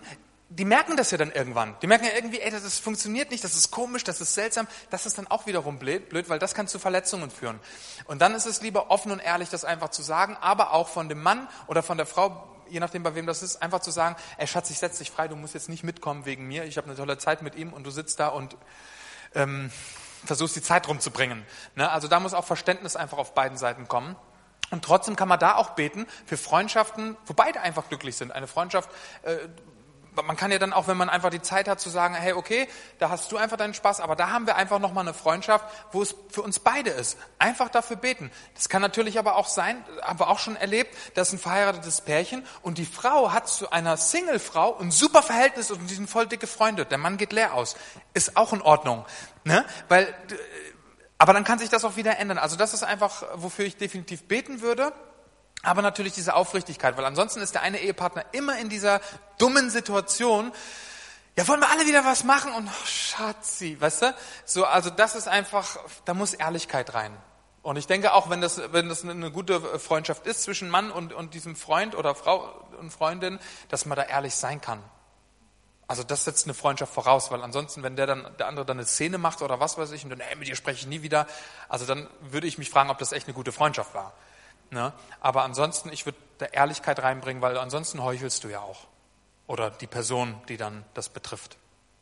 die merken das ja dann irgendwann. Die merken ja irgendwie, ey, das funktioniert nicht, das ist komisch, das ist seltsam. Das ist dann auch wiederum blöd, weil das kann zu Verletzungen führen. Und dann ist es lieber offen und ehrlich, das einfach zu sagen, aber auch von dem Mann oder von der Frau, je nachdem bei wem das ist, einfach zu sagen, ey Schatz, ich setz dich frei, du musst jetzt nicht mitkommen wegen mir, ich habe eine tolle Zeit mit ihm und du sitzt da und versuchst die Zeit rumzubringen. Ne? Also da muss auch Verständnis einfach auf beiden Seiten kommen. Und trotzdem kann man da auch beten für Freundschaften, wo beide einfach glücklich sind. Eine Freundschaft, man kann ja dann auch, wenn man einfach die Zeit hat, zu sagen, hey, okay, da hast du einfach deinen Spaß, aber da haben wir einfach nochmal eine Freundschaft, wo es für uns beide ist. Einfach dafür beten. Das kann natürlich aber auch sein, haben wir auch schon erlebt, das ist ein verheiratetes Pärchen und die Frau hat zu einer Single-Frau ein super Verhältnis und die sind voll dicke Freunde. Der Mann geht leer aus. Ist auch in Ordnung. Ne? Aber dann kann sich das auch wieder ändern. Also das ist einfach, wofür ich definitiv beten würde. Aber natürlich diese Aufrichtigkeit, weil ansonsten ist der eine Ehepartner immer in dieser dummen Situation, ja, wollen wir alle wieder was machen und Schatzi, weißt du? So, also das ist einfach, da muss Ehrlichkeit rein. Und ich denke auch, wenn das eine gute Freundschaft ist zwischen Mann und diesem Freund oder Frau und Freundin, dass man da ehrlich sein kann. Also das setzt eine Freundschaft voraus, weil ansonsten, wenn der andere dann eine Szene macht oder was weiß ich und dann, mit dir spreche ich nie wieder, also dann würde ich mich fragen, ob das echt eine gute Freundschaft war. Ne? Aber ansonsten, ich würde da Ehrlichkeit reinbringen, weil ansonsten heuchelst du ja auch. Oder die Person, die dann das betrifft.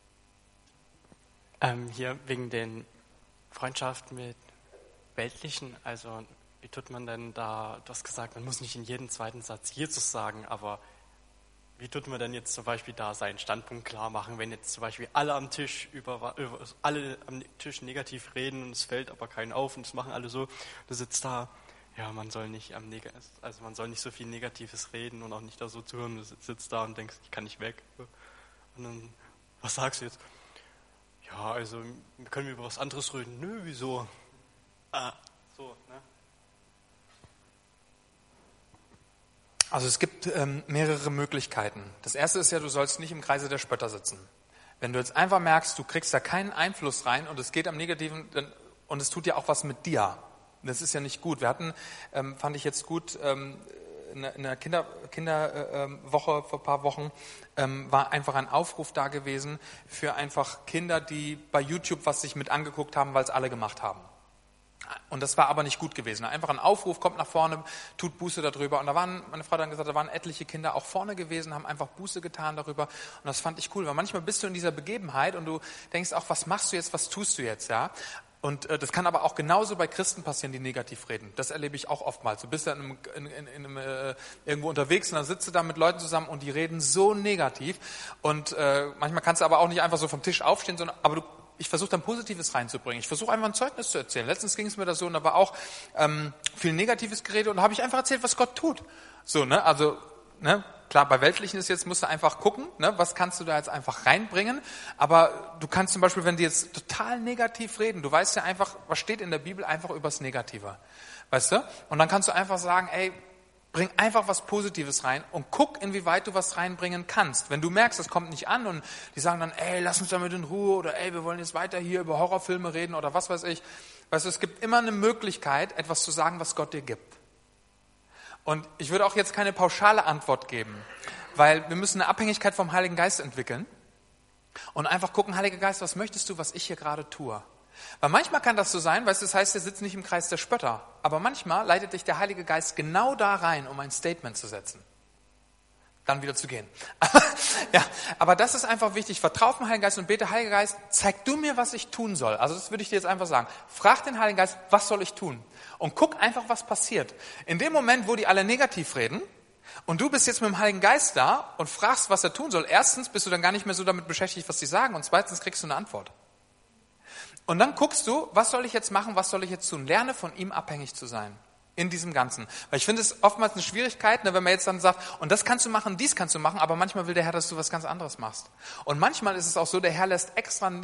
Hier wegen den Freundschaften mit Weltlichen, also wie tut man denn da, du hast gesagt, man muss nicht in jedem zweiten Satz Jesus sagen, aber wie tut man denn jetzt zum Beispiel da seinen Standpunkt klar machen, wenn jetzt zum Beispiel alle am Tisch alle am Tisch negativ reden und es fällt aber keinen auf und es machen alle so, du sitzt da, ja, man soll nicht so viel Negatives reden und auch nicht da so zuhören. Du sitzt da und denkst, ich kann nicht weg. Und dann, was sagst du jetzt? Ja, also, können wir über was anderes reden? Nö, wieso? So, ne? Also es gibt mehrere Möglichkeiten. Das erste ist ja, du sollst nicht im Kreise der Spötter sitzen. Wenn du jetzt einfach merkst, du kriegst da keinen Einfluss rein und es geht am Negativen und es tut ja auch was mit dir. Das ist ja nicht gut. Wir hatten, fand ich jetzt gut, in einer Kinderwoche vor ein paar Wochen war einfach ein Aufruf da gewesen für einfach Kinder, die bei YouTube was sich mit angeguckt haben, weil es alle gemacht haben. Und das war aber nicht gut gewesen. Einfach ein Aufruf, kommt nach vorne, tut Buße darüber. Und meine Frau hat dann gesagt, da waren etliche Kinder auch vorne gewesen, haben einfach Buße getan darüber. Und das fand ich cool, weil manchmal bist du in dieser Begebenheit und du denkst auch, was machst du jetzt, was tust du jetzt, ja? Und das kann aber auch genauso bei Christen passieren, die negativ reden. Das erlebe ich auch oftmals. Du bist dann irgendwo unterwegs und dann sitzt du da mit Leuten zusammen und die reden so negativ. Und manchmal kannst du aber auch nicht einfach so vom Tisch aufstehen, aber ich versuche dann Positives reinzubringen. Ich versuche einfach ein Zeugnis zu erzählen. Letztens ging es mir da so und da war auch viel Negatives geredet und da habe ich einfach erzählt, was Gott tut. So, ne? Also, ne? Klar, bei Weltlichen ist jetzt, musst du einfach gucken, ne? Was kannst du da jetzt einfach reinbringen. Aber du kannst zum Beispiel, wenn die jetzt total negativ reden, du weißt ja einfach, was steht in der Bibel, einfach übers Negative. Weißt du? Und dann kannst du einfach sagen, ey, bring einfach was Positives rein und guck, inwieweit du was reinbringen kannst. Wenn du merkst, das kommt nicht an und die sagen dann, ey, lass uns damit in Ruhe oder ey, wir wollen jetzt weiter hier über Horrorfilme reden oder was weiß ich. Weißt du, es gibt immer eine Möglichkeit, etwas zu sagen, was Gott dir gibt. Und ich würde auch jetzt keine pauschale Antwort geben, weil wir müssen eine Abhängigkeit vom Heiligen Geist entwickeln und einfach gucken, Heiliger Geist, was möchtest du, was ich hier gerade tue? Weil manchmal kann das so sein, weißt du, das heißt, der sitzt nicht im Kreis der Spötter, aber manchmal leitet dich der Heilige Geist genau da rein, um ein Statement zu setzen. Dann wieder zu gehen. Ja, aber das ist einfach wichtig. Vertrau auf den Heiligen Geist und bete, Heiliger Geist, zeig du mir, was ich tun soll. Also das würde ich dir jetzt einfach sagen. Frag den Heiligen Geist, was soll ich tun? Und guck einfach, was passiert. In dem Moment, wo die alle negativ reden und du bist jetzt mit dem Heiligen Geist da und fragst, was er tun soll, erstens bist du dann gar nicht mehr so damit beschäftigt, was sie sagen und zweitens kriegst du eine Antwort. Und dann guckst du, was soll ich jetzt machen, was soll ich jetzt tun? Lerne von ihm abhängig zu sein. In diesem Ganzen. Weil ich finde es oftmals eine Schwierigkeit, wenn man jetzt dann sagt, und das kannst du machen, dies kannst du machen, aber manchmal will der Herr, dass du was ganz anderes machst. Und manchmal ist es auch so, der Herr lässt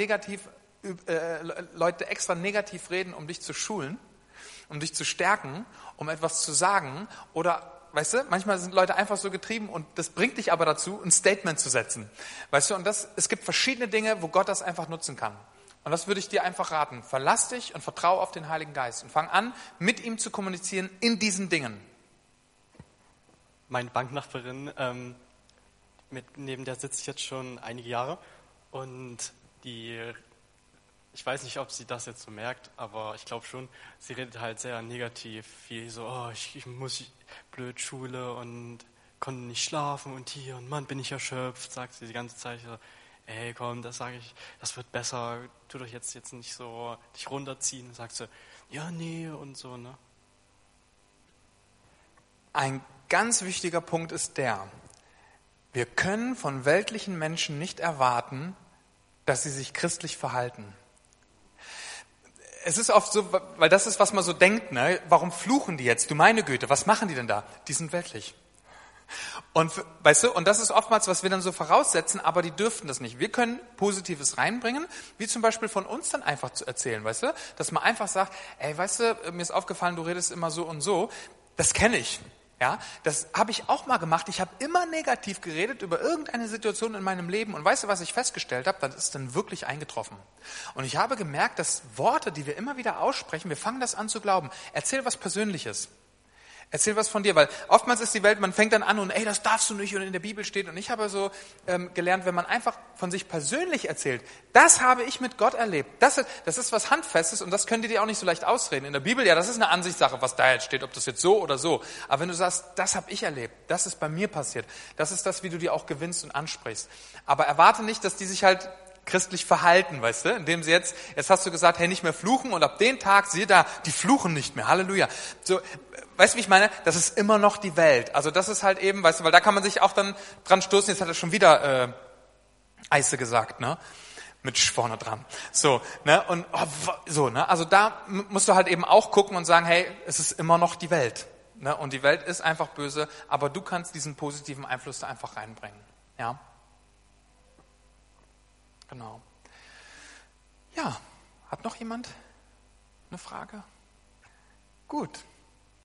Leute extra negativ reden, um dich zu schulen, um dich zu stärken, um etwas zu sagen. Oder, weißt du, manchmal sind Leute einfach so getrieben und das bringt dich aber dazu, ein Statement zu setzen. Weißt du, und es gibt verschiedene Dinge, wo Gott das einfach nutzen kann. Und das würde ich dir einfach raten. Verlass dich und vertraue auf den Heiligen Geist und fang an, mit ihm zu kommunizieren in diesen Dingen. Meine Banknachbarin, neben der sitze ich jetzt schon einige Jahre und ich weiß nicht, ob sie das jetzt so merkt, aber ich glaube schon, sie redet halt sehr negativ, wie so, oh, ich muss blöd Schule und konnte nicht schlafen und hier und Mann, bin ich erschöpft, sagt sie die ganze Zeit so, ey komm, das sage ich, das wird besser, tu doch jetzt nicht so dich runterziehen, und sagt sie, ja, nee und so, ne? Ein ganz wichtiger Punkt ist der: Wir können von weltlichen Menschen nicht erwarten, dass sie sich christlich verhalten. Es ist oft so, weil das ist, was man so denkt, ne? Warum fluchen die jetzt? Du meine Güte, was machen die denn da? Die sind weltlich. Und weißt du, und das ist oftmals, was wir dann so voraussetzen, aber die dürften das nicht. Wir können Positives reinbringen, wie zum Beispiel von uns dann einfach zu erzählen, weißt du, dass man einfach sagt, ey, weißt du, mir ist aufgefallen, du redest immer so und so, das kenne ich. Ja, das habe ich auch mal gemacht. Ich habe immer negativ geredet über irgendeine Situation in meinem Leben. Und weißt du, was ich festgestellt habe? Das ist dann wirklich eingetroffen. Und ich habe gemerkt, dass Worte, die wir immer wieder aussprechen, wir fangen das an zu glauben. Erzähl was Persönliches. Erzähl was von dir, weil oftmals ist die Welt, man fängt dann an und ey, das darfst du nicht und in der Bibel steht. Und ich habe so gelernt, wenn man einfach von sich persönlich erzählt, das habe ich mit Gott erlebt. Das ist was Handfestes und das könnt ihr dir auch nicht so leicht ausreden. In der Bibel, ja, das ist eine Ansichtssache, was da jetzt steht, ob das jetzt so oder so. Aber wenn du sagst, das habe ich erlebt, das ist bei mir passiert, das ist das, wie du dir auch gewinnst und ansprichst. Aber erwarte nicht, dass die sich halt christlich verhalten, weißt du, indem sie jetzt hast du gesagt, hey, nicht mehr fluchen und ab dem Tag, siehe da, die fluchen nicht mehr, Halleluja. So, weißt du, wie ich meine? Das ist immer noch die Welt. Also das ist halt eben, weißt du, weil da kann man sich auch dann dran stoßen, jetzt hat er schon wieder Eise gesagt, ne? Mit Sch vorne dran. So, ne? Und so, ne? Also da musst du halt eben auch gucken und sagen, hey, es ist immer noch die Welt. Ne? Und die Welt ist einfach böse, aber du kannst diesen positiven Einfluss da einfach reinbringen. Ja? Genau. Ja, hat noch jemand eine Frage? Gut.